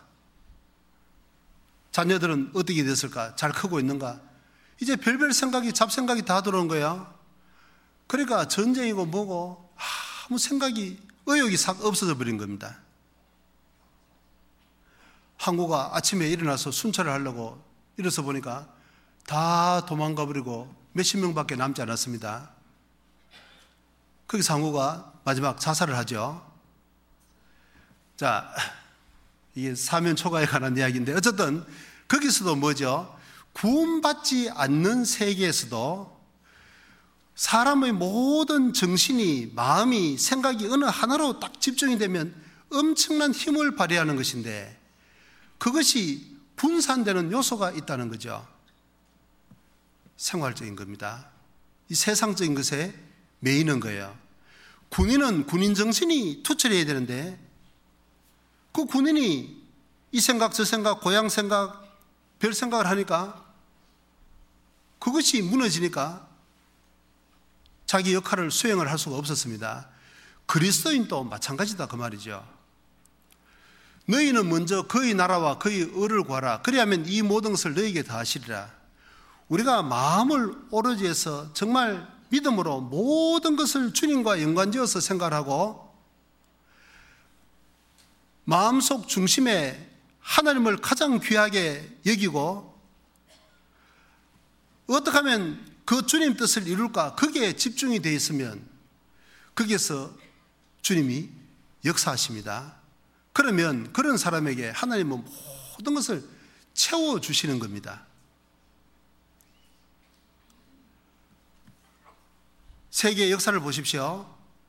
자녀들은 어떻게 됐을까? 잘 크고 있는가? 이제 별별 생각이, 잡생각이 다 들어온 거야. 그러니까 전쟁이고 뭐고 아무 생각이, 의욕이 싹 없어져 버린 겁니다. 항우가 아침에 일어나서 순찰을 하려고 일어서 보니까 다 도망가 버리고 몇십 명밖에 남지 않았습니다. 거기서 항우가 마지막 자살을 하죠. 자, 이게 사면 초가에 관한 이야기인데 어쨌든 거기서도 뭐죠? 구원받지 않는 세계에서도 사람의 모든 정신이, 마음이, 생각이 어느 하나로 딱 집중이 되면 엄청난 힘을 발휘하는 것인데 그것이 분산되는 요소가 있다는 거죠. 생활적인 겁니다. 이 세상적인 것에 매이는 거예요. 군인은 군인 정신이 투철해야 되는데 그 군인이 이 생각 저 생각 고향 생각 별 생각을 하니까 그것이 무너지니까 자기 역할을 수행을 할 수가 없었습니다. 그리스도인도 마찬가지다 그 말이죠. 너희는 먼저 그의 나라와 그의 의를 구하라. 그리하면 이 모든 것을 너희에게 더하시리라. 우리가 마음을 오로지 해서 정말 믿음으로 모든 것을 주님과 연관지어서 생각하고 마음속 중심에 하나님을 가장 귀하게 여기고 어떻게 하면 그 주님 뜻을 이룰까 거기에 집중이 되어 있으면 거기에서 주님이 역사하십니다. 그러면 그런 사람에게 하나님은 모든 것을 채워주시는 겁니다. 세계의 역사를 보십시오.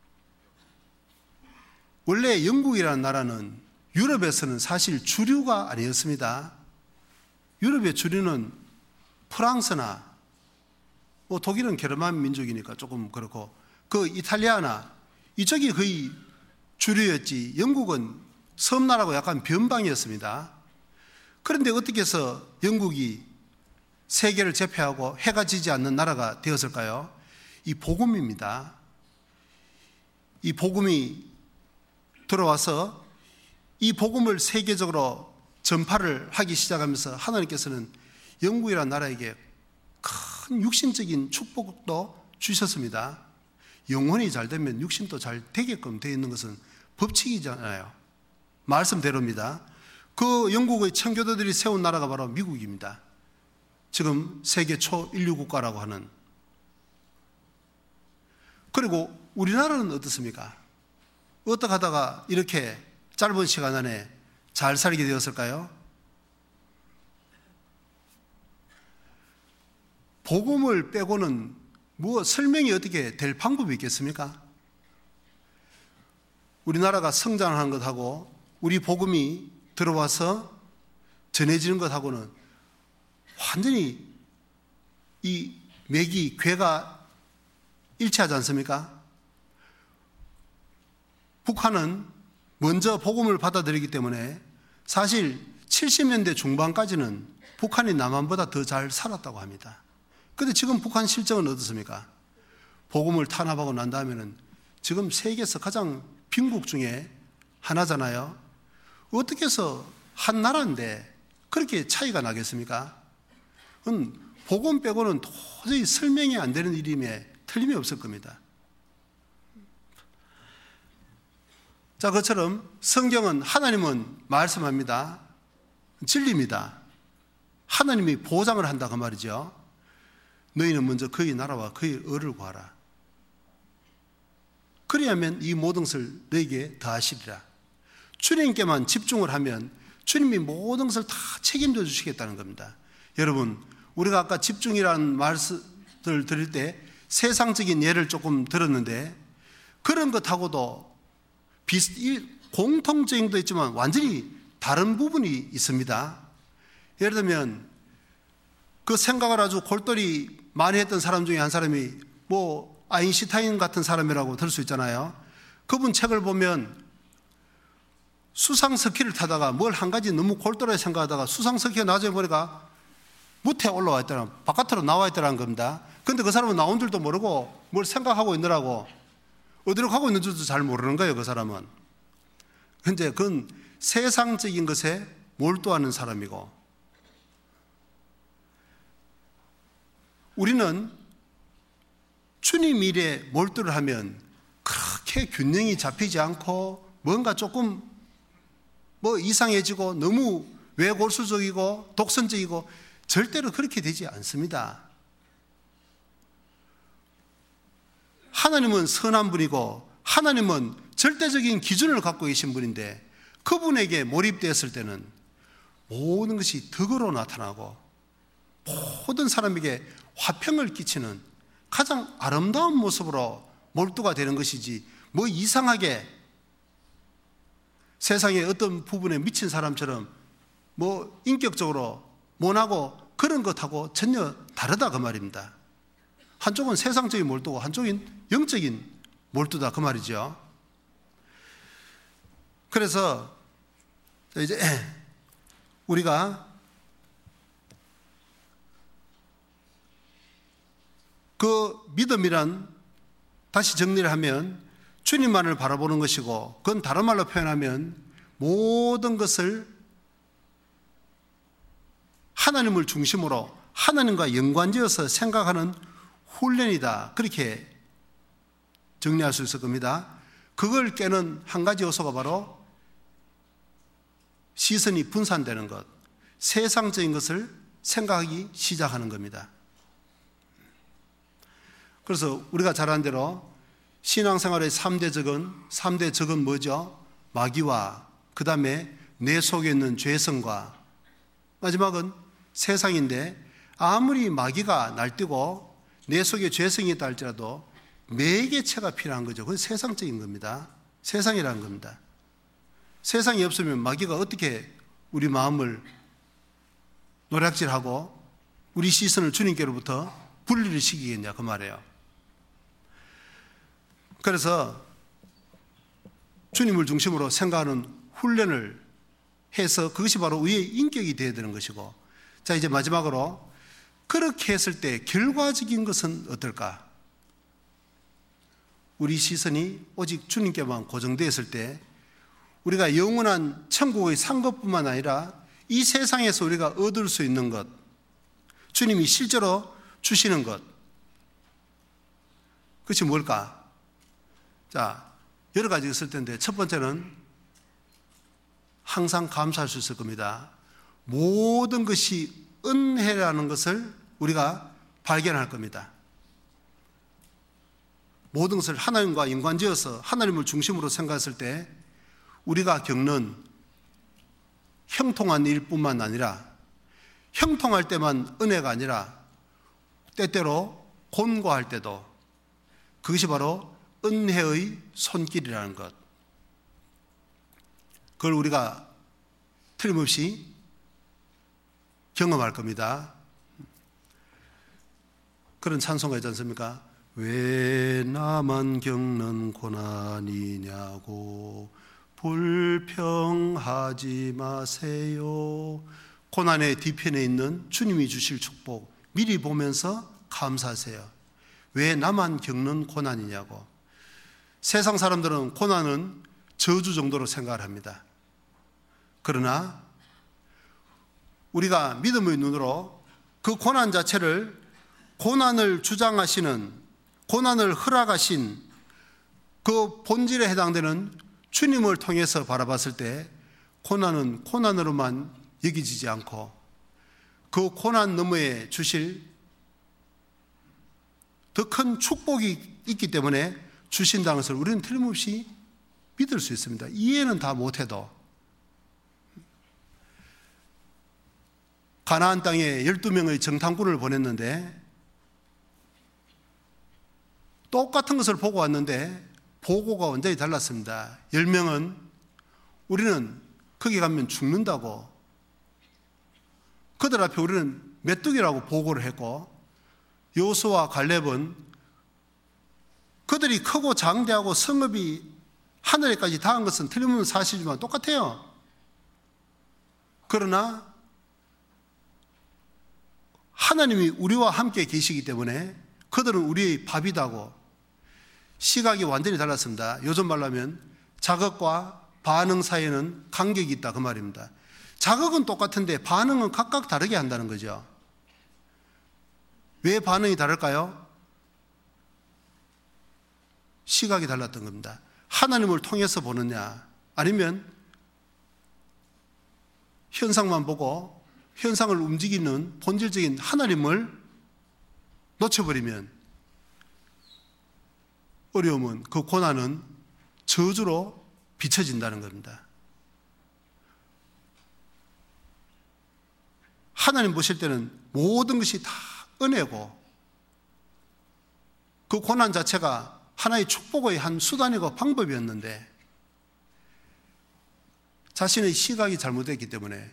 원래 영국이라는 나라는 유럽에서는 사실 주류가 아니었습니다. 유럽의 주류는 프랑스나 독일은 게르만 민족이니까 조금 그렇고 그 이탈리아나 이쪽이 거의 주류였지 영국은 섬나라고 약간 변방이었습니다. 그런데 어떻게 해서 영국이 세계를 제패하고 해가 지지 않는 나라가 되었을까요? 이 복음입니다. 이 복음이 들어와서 이 복음을 세계적으로 전파를 하기 시작하면서 하나님께서는 영국이라는 나라에게 큰 육신적인 축복도 주셨습니다. 영혼이 잘 되면 육신도 잘 되게끔 되어 있는 것은 법칙이잖아요. 말씀대로입니다. 그 영국의 청교도들이 세운 나라가 바로 미국입니다. 지금 세계 초인류 국가라고 하는. 그리고 우리나라는 어떻습니까? 어떻게 하다가 이렇게 짧은 시간 안에 잘 살게 되었을까요? 복음을 빼고는 설명이 어떻게 될 방법이 있겠습니까? 우리나라가 성장하는 것하고 우리 복음이 들어와서 전해지는 것하고는 완전히 이 맥이, 궤가 일치하지 않습니까? 북한은 먼저 복음을 받아들이기 때문에 사실 70년대 중반까지는 북한이 남한보다 더 잘 살았다고 합니다. 그런데 지금 북한 실정은 어떻습니까? 복음을 탄압하고 난 다음에는 지금 세계에서 가장 빈국 중에 하나잖아요. 어떻게 해서 한 나라인데 그렇게 차이가 나겠습니까? 복음 빼고는 도저히 설명이 안 되는 일임에 틀림이 없을 겁니다. 자, 그처럼 성경은 하나님은 말씀합니다. 진리입니다. 하나님이 보장을 한다 그 말이죠. 너희는 먼저 그의 나라와 그의 의를 구하라. 그리하면 이 모든 것을 너에게 더하시리라. 주님께만 집중을 하면 주님이 모든 것을 다 책임져 주시겠다는 겁니다. 여러분, 우리가 아까 집중이라는 말씀을 드릴 때 세상적인 예를 조금 들었는데 그런 것하고도 공통적인 것도 있지만 완전히 다른 부분이 있습니다. 예를 들면 그 생각을 아주 골똘히 많이 했던 사람 중에 한 사람이 아인슈타인 같은 사람이라고 들 수 있잖아요. 그분 책을 보면 수상스키를 타다가 뭘 한 가지 너무 골똘하게 생각하다가 수상스키가 나중에 보니까 무태에 올라와 있더라, 바깥으로 나와 있더라는 겁니다. 근데 그 사람은 나온 줄도 모르고 뭘 생각하고 있느라고 어디로 가고 있는 줄도 잘 모르는 거예요, 그 사람은. 근데 그건 세상적인 것에 몰두하는 사람이고, 우리는 주님 일에 몰두를 하면 그렇게 균형이 잡히지 않고 뭔가 조금 이상해지고 너무 외골수적이고 독선적이고 절대로 그렇게 되지 않습니다. 하나님은 선한 분이고 하나님은 절대적인 기준을 갖고 계신 분인데 그분에게 몰입되었을 때는 모든 것이 덕으로 나타나고 모든 사람에게 화평을 끼치는 가장 아름다운 모습으로 몰두가 되는 것이지 이상하게 세상의 어떤 부분에 미친 사람처럼 인격적으로 모나고 그런 것하고 전혀 다르다 그 말입니다. 한쪽은 세상적인 몰두고 한쪽은 영적인 몰두다 그 말이죠. 그래서 이제 우리가 그 믿음이란 다시 정리를 하면 주님만을 바라보는 것이고, 그건 다른 말로 표현하면 모든 것을 하나님을 중심으로 하나님과 연관지어서 생각하는 훈련이다, 그렇게 정리할 수 있을 겁니다. 그걸 깨는 한 가지 요소가 바로 시선이 분산되는 것, 세상적인 것을 생각하기 시작하는 겁니다. 그래서 우리가 잘 아는 대로 신앙생활의 3대 적은 뭐죠? 마귀와 그 다음에 내 속에 있는 죄성과 마지막은 세상인데, 아무리 마귀가 날뛰고 내 속에 죄성이 있다 할지라도 매개체가 필요한 거죠. 그건 세상적인 겁니다. 세상이라는 겁니다. 세상이 없으면 마귀가 어떻게 우리 마음을 노략질하고 우리 시선을 주님께로부터 분리를 시키겠냐 그 말이에요. 그래서 주님을 중심으로 생각하는 훈련을 해서 그것이 바로 우리의 인격이 되어야 되는 것이고, 자 이제 마지막으로 그렇게 했을 때 결과적인 것은 어떨까? 우리 시선이 오직 주님께만 고정되었을 때 우리가 영원한 천국의 산 것뿐만 아니라 이 세상에서 우리가 얻을 수 있는 것, 주님이 실제로 주시는 것, 그것이 뭘까? 자, 여러 가지 있을 텐데 첫 번째는 항상 감사할 수 있을 겁니다. 모든 것이 은혜라는 것을 우리가 발견할 겁니다. 모든 것을 하나님과 연관지어서 하나님을 중심으로 생각했을 때 우리가 겪는 형통한 일뿐만 아니라, 형통할 때만 은혜가 아니라 때때로 곤고할 때도 그것이 바로 은혜의 손길이라는 것, 그걸 우리가 틀림없이 경험할 겁니다. 그런 찬송가 있지 않습니까? 왜 나만 겪는 고난이냐고 불평하지 마세요. 고난의 뒤편에 있는 주님이 주실 축복 미리 보면서 감사하세요. 왜 나만 겪는 고난이냐고. 세상 사람들은 고난은 저주 정도로 생각을 합니다. 그러나 우리가 믿음의 눈으로 그 고난 자체를, 고난을 주장하시는, 고난을 허락하신 그 본질에 해당되는 주님을 통해서 바라봤을 때 고난은 고난으로만 여기지지 않고 그 고난 너머에 주실 더 큰 축복이 있기 때문에 주신다는 것을 우리는 틀림없이 믿을 수 있습니다. 이해는 다 못해도. 가나안 땅에 12명의 정탐꾼을 보냈는데 똑같은 것을 보고 왔는데 보고가 완전히 달랐습니다. 10명은 우리는 거기 가면 죽는다고, 그들 앞에 우리는 메뚜기라고 보고를 했고, 여호수아와 갈렙은 그들이 크고 장대하고 성읍이 하늘에까지 닿은 것은 틀림없는 사실이지만 똑같아요. 그러나 하나님이 우리와 함께 계시기 때문에 그들은 우리의 밥이다고, 시각이 완전히 달랐습니다. 요즘 말로 하면 자극과 반응 사이에는 간격이 있다, 그 말입니다. 자극은 똑같은데 반응은 각각 다르게 한다는 거죠. 왜 반응이 다를까요? 시각이 달랐던 겁니다. 하나님을 통해서 보느냐, 아니면 현상만 보고 현상을 움직이는 본질적인 하나님을 놓쳐버리면 어려움은, 그 고난은 저주로 비춰진다는 겁니다. 하나님 보실 때는 모든 것이 다 은혜고, 그 고난 자체가 하나의 축복의 한 수단이고 방법이었는데 자신의 시각이 잘못됐기 때문에,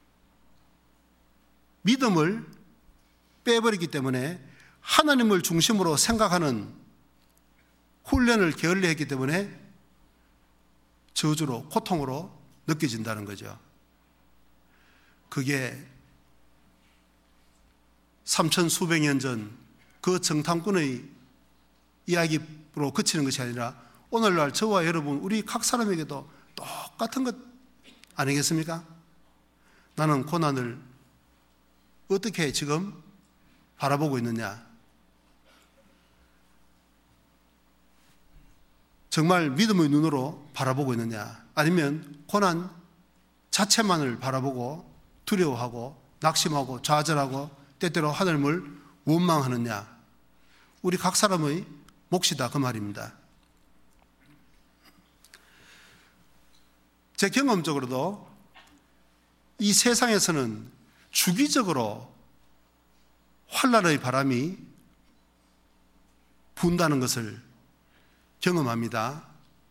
믿음을 빼버렸기 때문에, 하나님을 중심으로 생각하는 훈련을 게을리했기 때문에 저주로, 고통으로 느껴진다는 거죠. 그게 3천 수백 년 전 그 정탐꾼의 이야기로 그치는 것이 아니라 오늘날 저와 여러분, 우리 각 사람에게도 똑같은 것 아니겠습니까? 나는 고난을 어떻게 지금 바라보고 있느냐? 정말 믿음의 눈으로 바라보고 있느냐? 아니면 고난 자체만을 바라보고 두려워하고 낙심하고 좌절하고 때때로 하나님을 원망하느냐? 우리 각 사람의 몫이다, 그 말입니다. 제 경험적으로도 이 세상에서는 주기적으로 환난의 바람이 분다는 것을 경험합니다.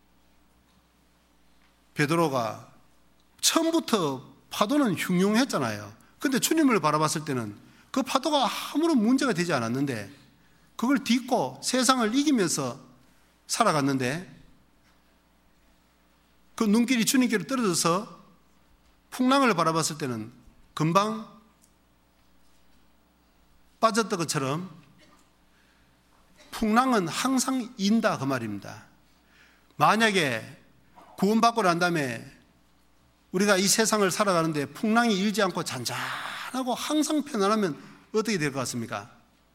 베드로가 처음부터 파도는 흉흉했잖아요. 그런데 주님을 바라봤을 때는 그 파도가 아무런 문제가 되지 않았는데, 그걸 딛고 세상을 이기면서 살아갔는데, 그 눈길이 주님께로 떨어져서 풍랑을 바라봤을 때는 금방 빠졌던 것처럼 풍랑은 항상 인다, 그 말입니다. 만약에 구원받고 난 다음에 우리가 이 세상을 살아가는데 풍랑이 일지 않고 잔잔하고 항상 편안하면 어떻게 될 것 같습니까?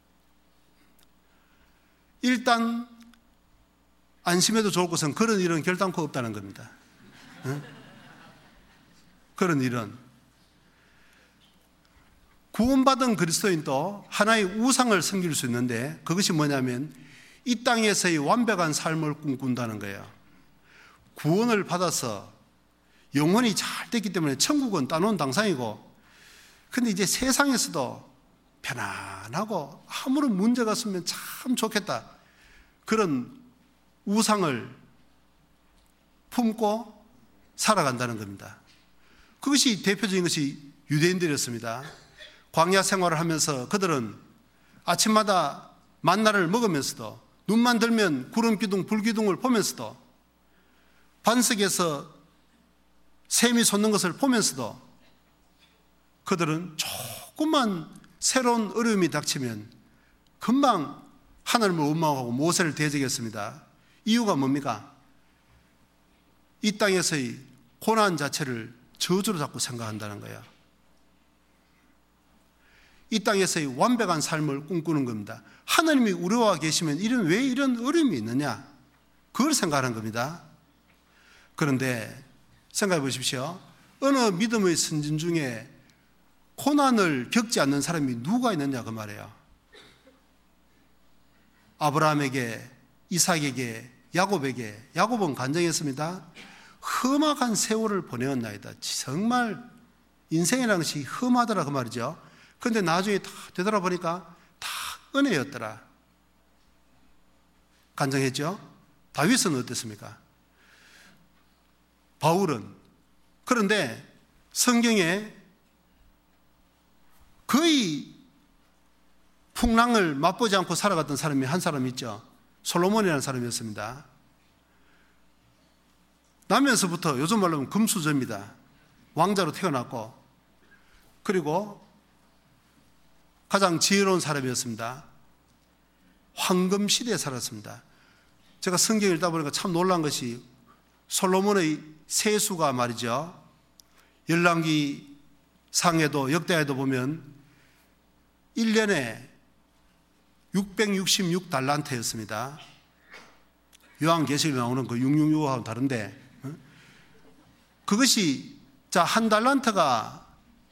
일단 안심해도 좋을 것은 그런 일은 결단코 없다는 겁니다. 응? 그런 일은. 구원받은 그리스도인도 하나의 우상을 섬길 수 있는데, 그것이 뭐냐면 이 땅에서의 완벽한 삶을 꿈꾼다는 거예요. 구원을 받아서 영혼이 잘 됐기 때문에 천국은 따놓은 당상이고, 근데 이제 세상에서도 편안하고 아무런 문제가 없으면 참 좋겠다, 그런 우상을 품고 살아간다는 겁니다. 그것이 대표적인 것이 유대인들이었습니다. 광야 생활을 하면서 그들은 아침마다 만나를 먹으면서도, 눈만 들면 구름기둥, 불기둥을 보면서도, 반석에서 샘이 솟는 것을 보면서도 그들은 조금만 새로운 어려움이 닥치면 금방 하나님을 원망하고 모세를 대적했습니다. 이유가 뭡니까? 이 땅에서의 고난 자체를 저주로 자꾸 생각한다는 거예요. 이 땅에서의 완벽한 삶을 꿈꾸는 겁니다. 하나님이 우리와 계시면 왜 이런 어려움이 있느냐? 그걸 생각하는 겁니다. 그런데 생각해 보십시오. 어느 믿음의 선진 중에 고난을 겪지 않는 사람이 누가 있느냐, 그 말이에요. 아브라함에게, 이삭에게, 야곱에게, 야곱은 간증했습니다. 험악한 세월을 보내었나이다. 정말 인생이라는 것이 험하더라, 그 말이죠. 그런데 나중에 다 되돌아보니까 다 은혜였더라. 간증했죠. 다윗은 어땠습니까? 바울은. 그런데 성경에 거의 풍랑을 맛보지 않고 살아갔던 사람이 한 사람 있죠. 솔로몬이라는 사람이었습니다. 나면서부터 요즘 말로 하면 금수저입니다. 왕자로 태어났고, 그리고 가장 지혜로운 사람이었습니다. 황금 시대에 살았습니다. 제가 성경을 읽다 보니까 참 놀란 것이 솔로몬의 세수가 말이죠. 열왕기 상에도 역대에도 보면 1년에 666달란트였습니다. 요한계시록에 나오는 그 666하고는 다른데, 그것이 한 달란트가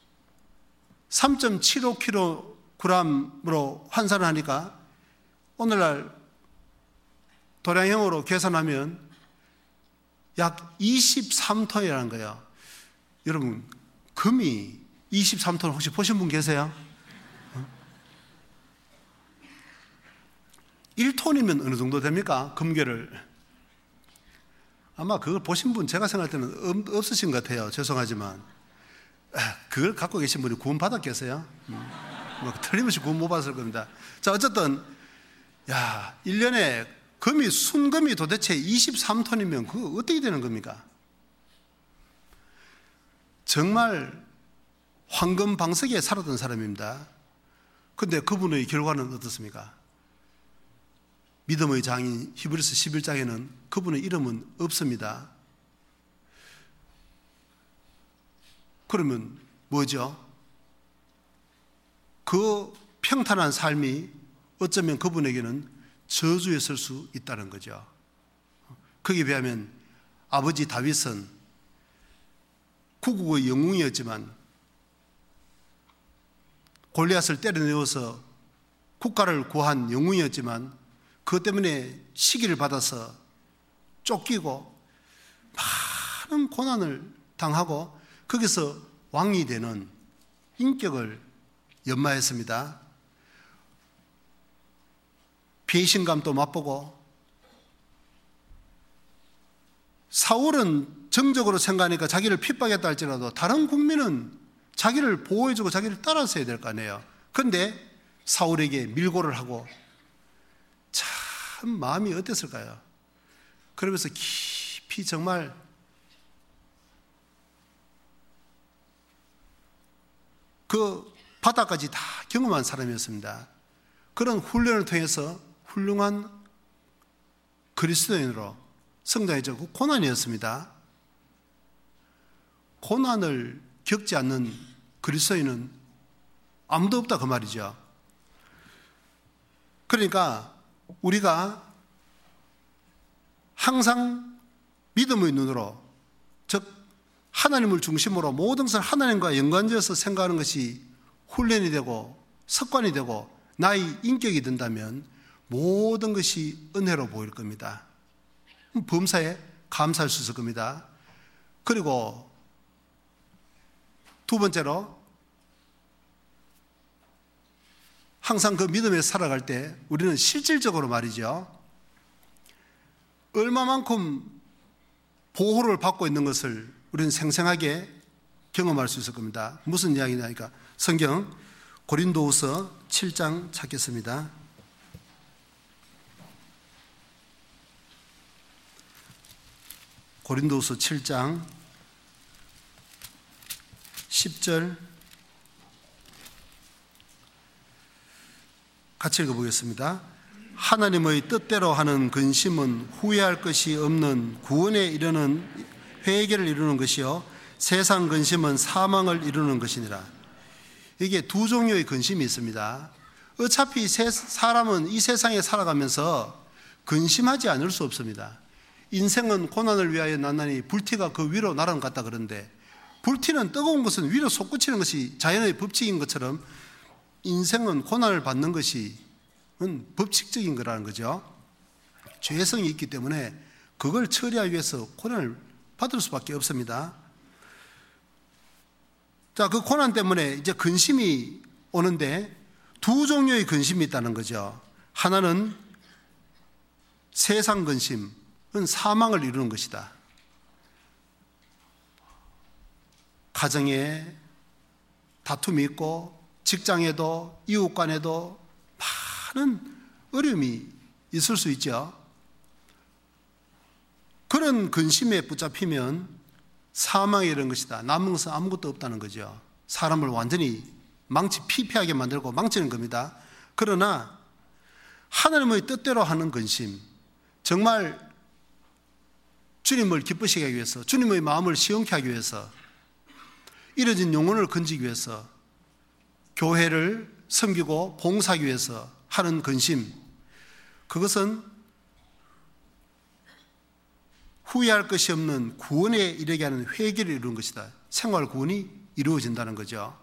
3.75kg으로 환산을 하니까 오늘날 도량형으로 계산하면 약 23톤이라는 거예요. 여러분, 금이 23톤 혹시 보신 분 계세요? 1톤이면 어느 정도 됩니까? 금괴를. 아마 그걸 보신 분 제가 생각할 때는 없으신 것 같아요. 죄송하지만. 그걸 갖고 계신 분이 구원 받았겠어요? 틀림없이 구원 못 받았을 겁니다. 자, 어쨌든 1년에 순금이 도대체 23톤이면 그거 어떻게 되는 겁니까? 정말 황금 방석에 살았던 사람입니다. 그런데 그분의 결과는 어떻습니까? 믿음의 장인 히브리서 11장에는 그분의 이름은 없습니다. 그러면 뭐죠? 그 평탄한 삶이 어쩌면 그분에게는 저주에 설 수 있다는 거죠. 거기에 비하면 아버지 다윗은 구국의 영웅이었지만 골리앗을 때려내어서 국가를 구한 영웅이었지만 그것 때문에 시기를 받아서 쫓기고 많은 고난을 당하고 거기서 왕이 되는 인격을 연마했습니다. 배신감도 맛보고, 사울은 정적으로 생각하니까 자기를 핍박했다 할지라도 다른 국민은 자기를 보호해주고 자기를 따라서야 될 거 아니에요. 그런데 사울에게 밀고를 하고 참 마음이 어땠을까요? 그러면서 깊이 정말 그 바다까지 다 경험한 사람이었습니다. 그런 훈련을 통해서 훌륭한 그리스도인으로 성장했죠. 그 고난이었습니다. 고난을 겪지 않는 그리스도인은 아무도 없다 그 말이죠. 그러니까 우리가 항상 믿음의 눈으로, 즉 하나님을 중심으로 모든 것을 하나님과 연관지어서 생각하는 것이 훈련이 되고 습관이 되고 나의 인격이 된다면 모든 것이 은혜로 보일 겁니다. 범사에 감사할 수 있을 겁니다. 그리고 두 번째로, 항상 그 믿음에 살아갈 때 우리는 실질적으로 말이죠, 얼마만큼 보호를 받고 있는 것을 우리는 생생하게 경험할 수 있을 겁니다. 무슨 이야기냐니까 성경 고린도후서 7장 찾겠습니다. 고린도후서 7장 10절 같이 읽어보겠습니다. 하나님의 뜻대로 하는 근심은 후회할 것이 없는 구원에 이르는 회개를 이루는 것이요 세상 근심은 사망을 이루는 것이니라. 이게 두 종류의 근심이 있습니다. 어차피 사람은 이 세상에 살아가면서 근심하지 않을 수 없습니다. 인생은 고난을 위하여 났나니 불티가 그 위로 날아는 같다 그런데, 불티는 뜨거운 것은 위로 솟구치는 것이 자연의 법칙인 것처럼 인생은 고난을 받는 것이 법칙적인 거라는 거죠. 죄성이 있기 때문에 그걸 처리하기 위해서 고난을 받을 수밖에 없습니다. 자, 그 고난 때문에 이제 근심이 오는데 두 종류의 근심이 있다는 거죠. 하나는 세상 근심은 사망을 이루는 것이다. 가정에 다툼이 있고 직장에도 이웃 간에도 많은 어려움이 있을 수 있죠. 그런 근심에 붙잡히면 사망에 이르는 것이다. 남은 것은 아무것도 없다는 거죠. 사람을 완전히 피폐하게 만들고 망치는 겁니다. 그러나 하나님의 뜻대로 하는 근심, 정말 주님을 기쁘시게 하기 위해서, 주님의 마음을 시원케 하기 위해서, 잃어진 영혼을 건지기 위해서, 교회를 섬기고 봉사하기 위해서 하는 근심, 그것은 후회할 것이 없는 구원에 이르게 하는 회개를 이루는 것이다. 생활 구원이 이루어진다는 거죠.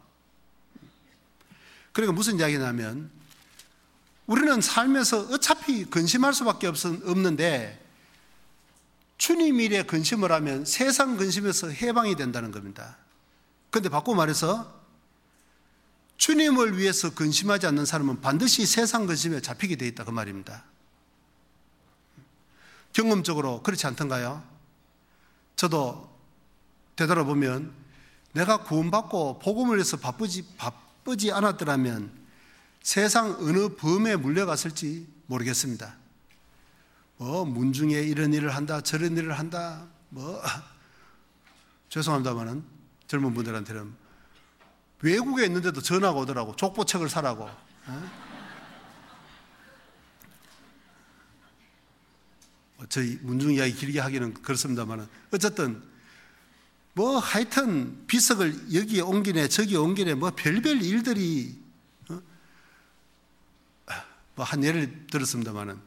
그러니까 무슨 이야기냐면, 우리는 살면서 어차피 근심할 수밖에 없는데 주님 일에 근심을 하면 세상 근심에서 해방이 된다는 겁니다. 그런데 바꾸고 말해서 주님을 위해서 근심하지 않는 사람은 반드시 세상 근심에 잡히게 돼 있다, 그 말입니다. 경험적으로 그렇지 않던가요? 저도 되돌아보면 내가 구원받고 복음을 위해서 바쁘지 않았더라면 세상 어느 범에 물려갔을지 모르겠습니다. 문중에 이런 일을 한다, 저런 일을 한다, 죄송합니다만은 젊은 분들한테는 외국에 있는데도 전화가 오더라고. 족보책을 사라고. 저희 문중 이야기 길게 하기는 그렇습니다만은 어쨌든 하여튼 비석을 여기에 옮기네 저기에 옮기네 별별 일들이 한 예를 들었습니다만은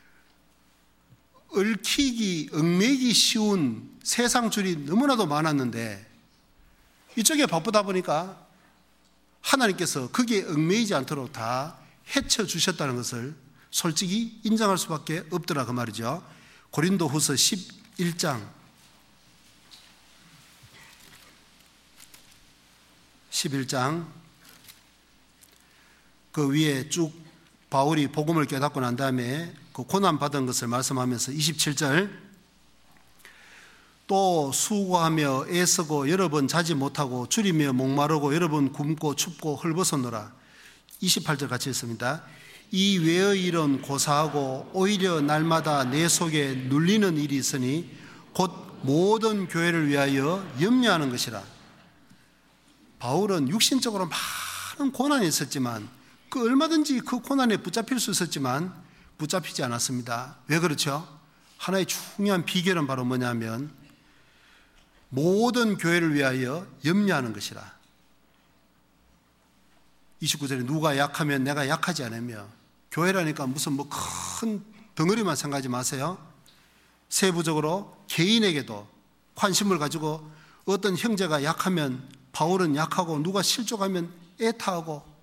얽매이기 쉬운 세상 줄이 너무나도 많았는데 이쪽에 바쁘다 보니까 하나님께서 거기에 얽매이지 않도록 다 헤쳐 주셨다는 것을 솔직히 인정할 수밖에 없더라, 그 말이죠. 고린도후서 11장 그 위에 쭉 바울이 복음을 깨닫고 난 다음에 그 고난받은 것을 말씀하면서 27절, 또 수고하며 애쓰고 여러 번 자지 못하고 줄이며 목마르고 여러 번 굶고 춥고 헐벗었노라. 28절 같이 읽습니다. 이 외의 일은 고사하고 오히려 날마다 내 속에 눌리는 일이 있으니 곧 모든 교회를 위하여 염려하는 것이라. 바울은 육신적으로 많은 고난이 있었지만 얼마든지 그 고난에 붙잡힐 수 있었지만 붙잡히지 않았습니다. 왜 그렇죠? 하나의 중요한 비결은 바로 뭐냐면 모든 교회를 위하여 염려하는 것이라. 29절에 누가 약하면 내가 약하지 않으며, 교회라니까 무슨 큰 덩어리만 생각하지 마세요. 세부적으로 개인에게도 관심을 가지고 어떤 형제가 약하면 바울은 약하고 누가 실족하면 애타하고,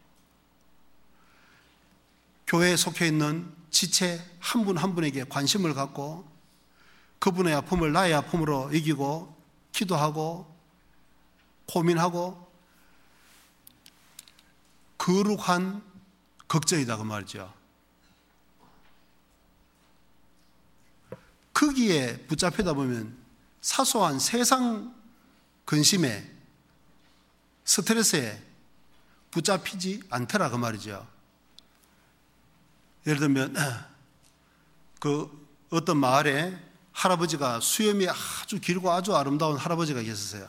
교회에 속해 있는 지체 한 분 한 분에게 관심을 갖고 그분의 아픔을 나의 아픔으로 이기고 기도하고 고민하고 거룩한 걱정이다, 그 말이죠. 거기에 붙잡히다 보면 사소한 세상 근심에 스트레스에 붙잡히지 않더라, 그 말이죠. 예를 들면 어떤 마을에 할아버지가 수염이 아주 길고 아주 아름다운 할아버지가 계셨어요.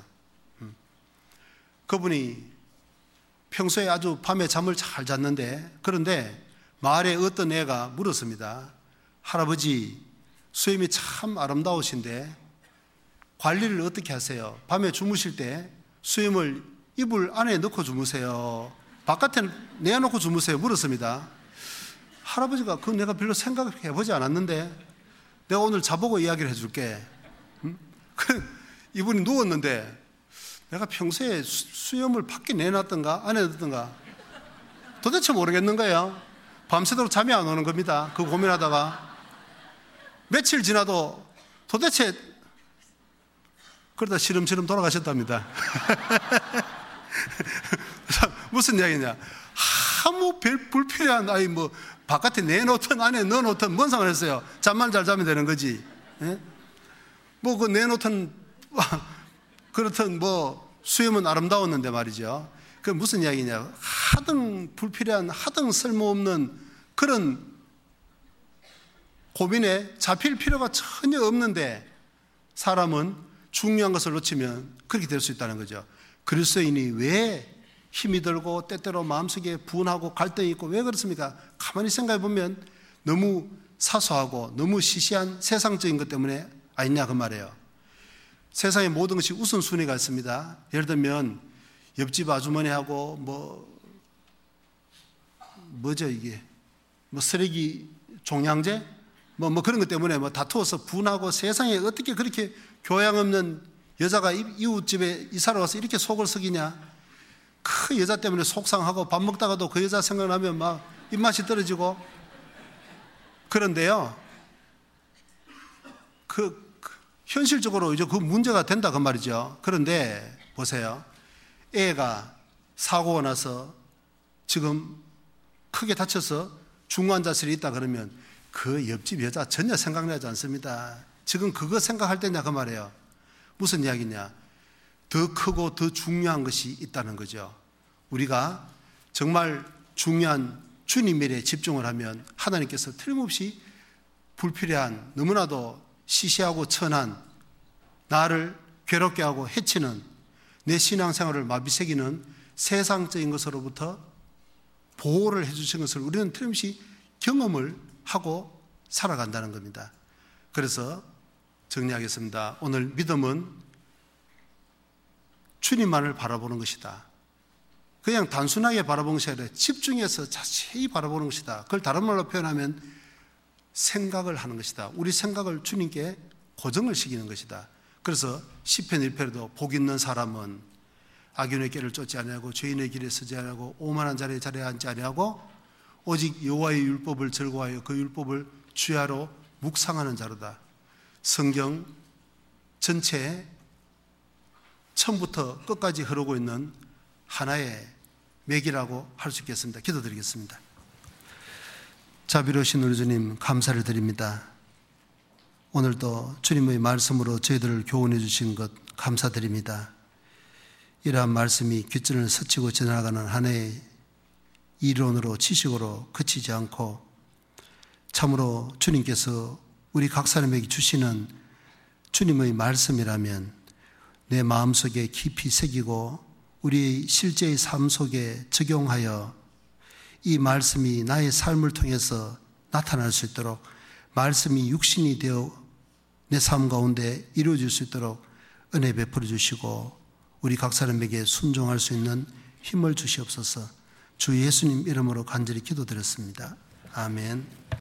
그분이 평소에 아주 밤에 잠을 잘 잤는데, 그런데 마을에 어떤 애가 물었습니다. 할아버지, 수염이 참 아름다우신데 관리를 어떻게 하세요? 밤에 주무실 때 수염을 이불 안에 넣고 주무세요? 바깥에 내놓고 주무세요? 물었습니다. 할아버지가 그건 내가 별로 생각해보지 않았는데 내가 오늘 자보고 이야기를 해줄게. 이분이 누웠는데 내가 평소에 수염을 밖에 내놨던가 안에 넣었던가 도대체 모르겠는 거예요. 밤새도록 잠이 안 오는 겁니다. 그 고민하다가 며칠 지나도 도대체, 그러다 시름시름 돌아가셨답니다. 무슨 이야기냐, 아무 불필요한 바깥에 내놓든 안에 넣어놓든 뭔 상관있어요? 잠만 잘 자면 되는 거지. 예? 그 내놓든 그렇든 수염은 아름다웠는데 말이죠. 그 무슨 이야기냐? 하등 불필요한 하등 쓸모없는 그런 고민에 잡힐 필요가 전혀 없는데 사람은 중요한 것을 놓치면 그렇게 될 수 있다는 거죠. 그리스도인이 왜 힘이 들고 때때로 마음속에 분하고 갈등이 있고 왜 그렇습니까? 가만히 생각해 보면 너무 사소하고 너무 시시한 세상적인 것 때문에 아니냐 그 말이에요. 세상의 모든 것이 우선순위가 있습니다. 예를 들면 옆집 아주머니하고 뭐죠 이게 쓰레기 종량제 그런 것 때문에 다투어서 분하고 세상에 어떻게 그렇게 교양 없는 여자가 이웃집에 이사를 와서 이렇게 속을 썩이냐. 그 여자 때문에 속상하고 밥 먹다가도 그 여자 생각나면 막 입맛이 떨어지고 그런데요. 현실적으로 이제 그 문제가 된다 그 말이죠. 그런데 보세요. 애가 사고가 나서 지금 크게 다쳐서 중환자실에 있다 그러면 그 옆집 여자 전혀 생각나지 않습니다. 지금 그거 생각할 때냐 그 말이에요. 무슨 이야기냐? 더 크고 더 중요한 것이 있다는 거죠. 우리가 정말 중요한 주님 일에 집중을 하면 하나님께서 틀림없이 불필요한 너무나도 시시하고 천한 나를 괴롭게 하고 해치는 내 신앙생활을 마비새기는 세상적인 것으로부터 보호를 해주신 것을 우리는 틀림없이 경험을 하고 살아간다는 겁니다. 그래서 정리하겠습니다. 오늘 믿음은 주님만을 바라보는 것이다. 그냥 단순하게 바라보는 것이 아니라 집중해서 자세히 바라보는 것이다. 그걸 다른 말로 표현하면 생각을 하는 것이다. 우리 생각을 주님께 고정을 시키는 것이다. 그래서 시편 1편에도 복 있는 사람은 악인의 길을 쫓지 아니하고 죄인의 길에 서지 아니하고 오만한 자리에 앉지 아니하고 오직 여호와의 율법을 즐거워하여 그 율법을 주야로 묵상하는 자로다. 성경 전체에 처음부터 끝까지 흐르고 있는 하나의 맥이라고 할 수 있겠습니다. 기도드리겠습니다. 자비로우신 우리 주님 감사를 드립니다. 오늘도 주님의 말씀으로 저희들을 교훈해 주신 것 감사드립니다. 이러한 말씀이 귓전을 스치고 지나가는 한 해의 이론으로 지식으로 그치지 않고 참으로 주님께서 우리 각 사람에게 주시는 주님의 말씀이라면 내 마음속에 깊이 새기고 우리의 실제의 삶 속에 적용하여 이 말씀이 나의 삶을 통해서 나타날 수 있도록 말씀이 육신이 되어 내 삶 가운데 이루어질 수 있도록 은혜 베풀어 주시고 우리 각 사람에게 순종할 수 있는 힘을 주시옵소서. 주 예수님 이름으로 간절히 기도드렸습니다. 아멘.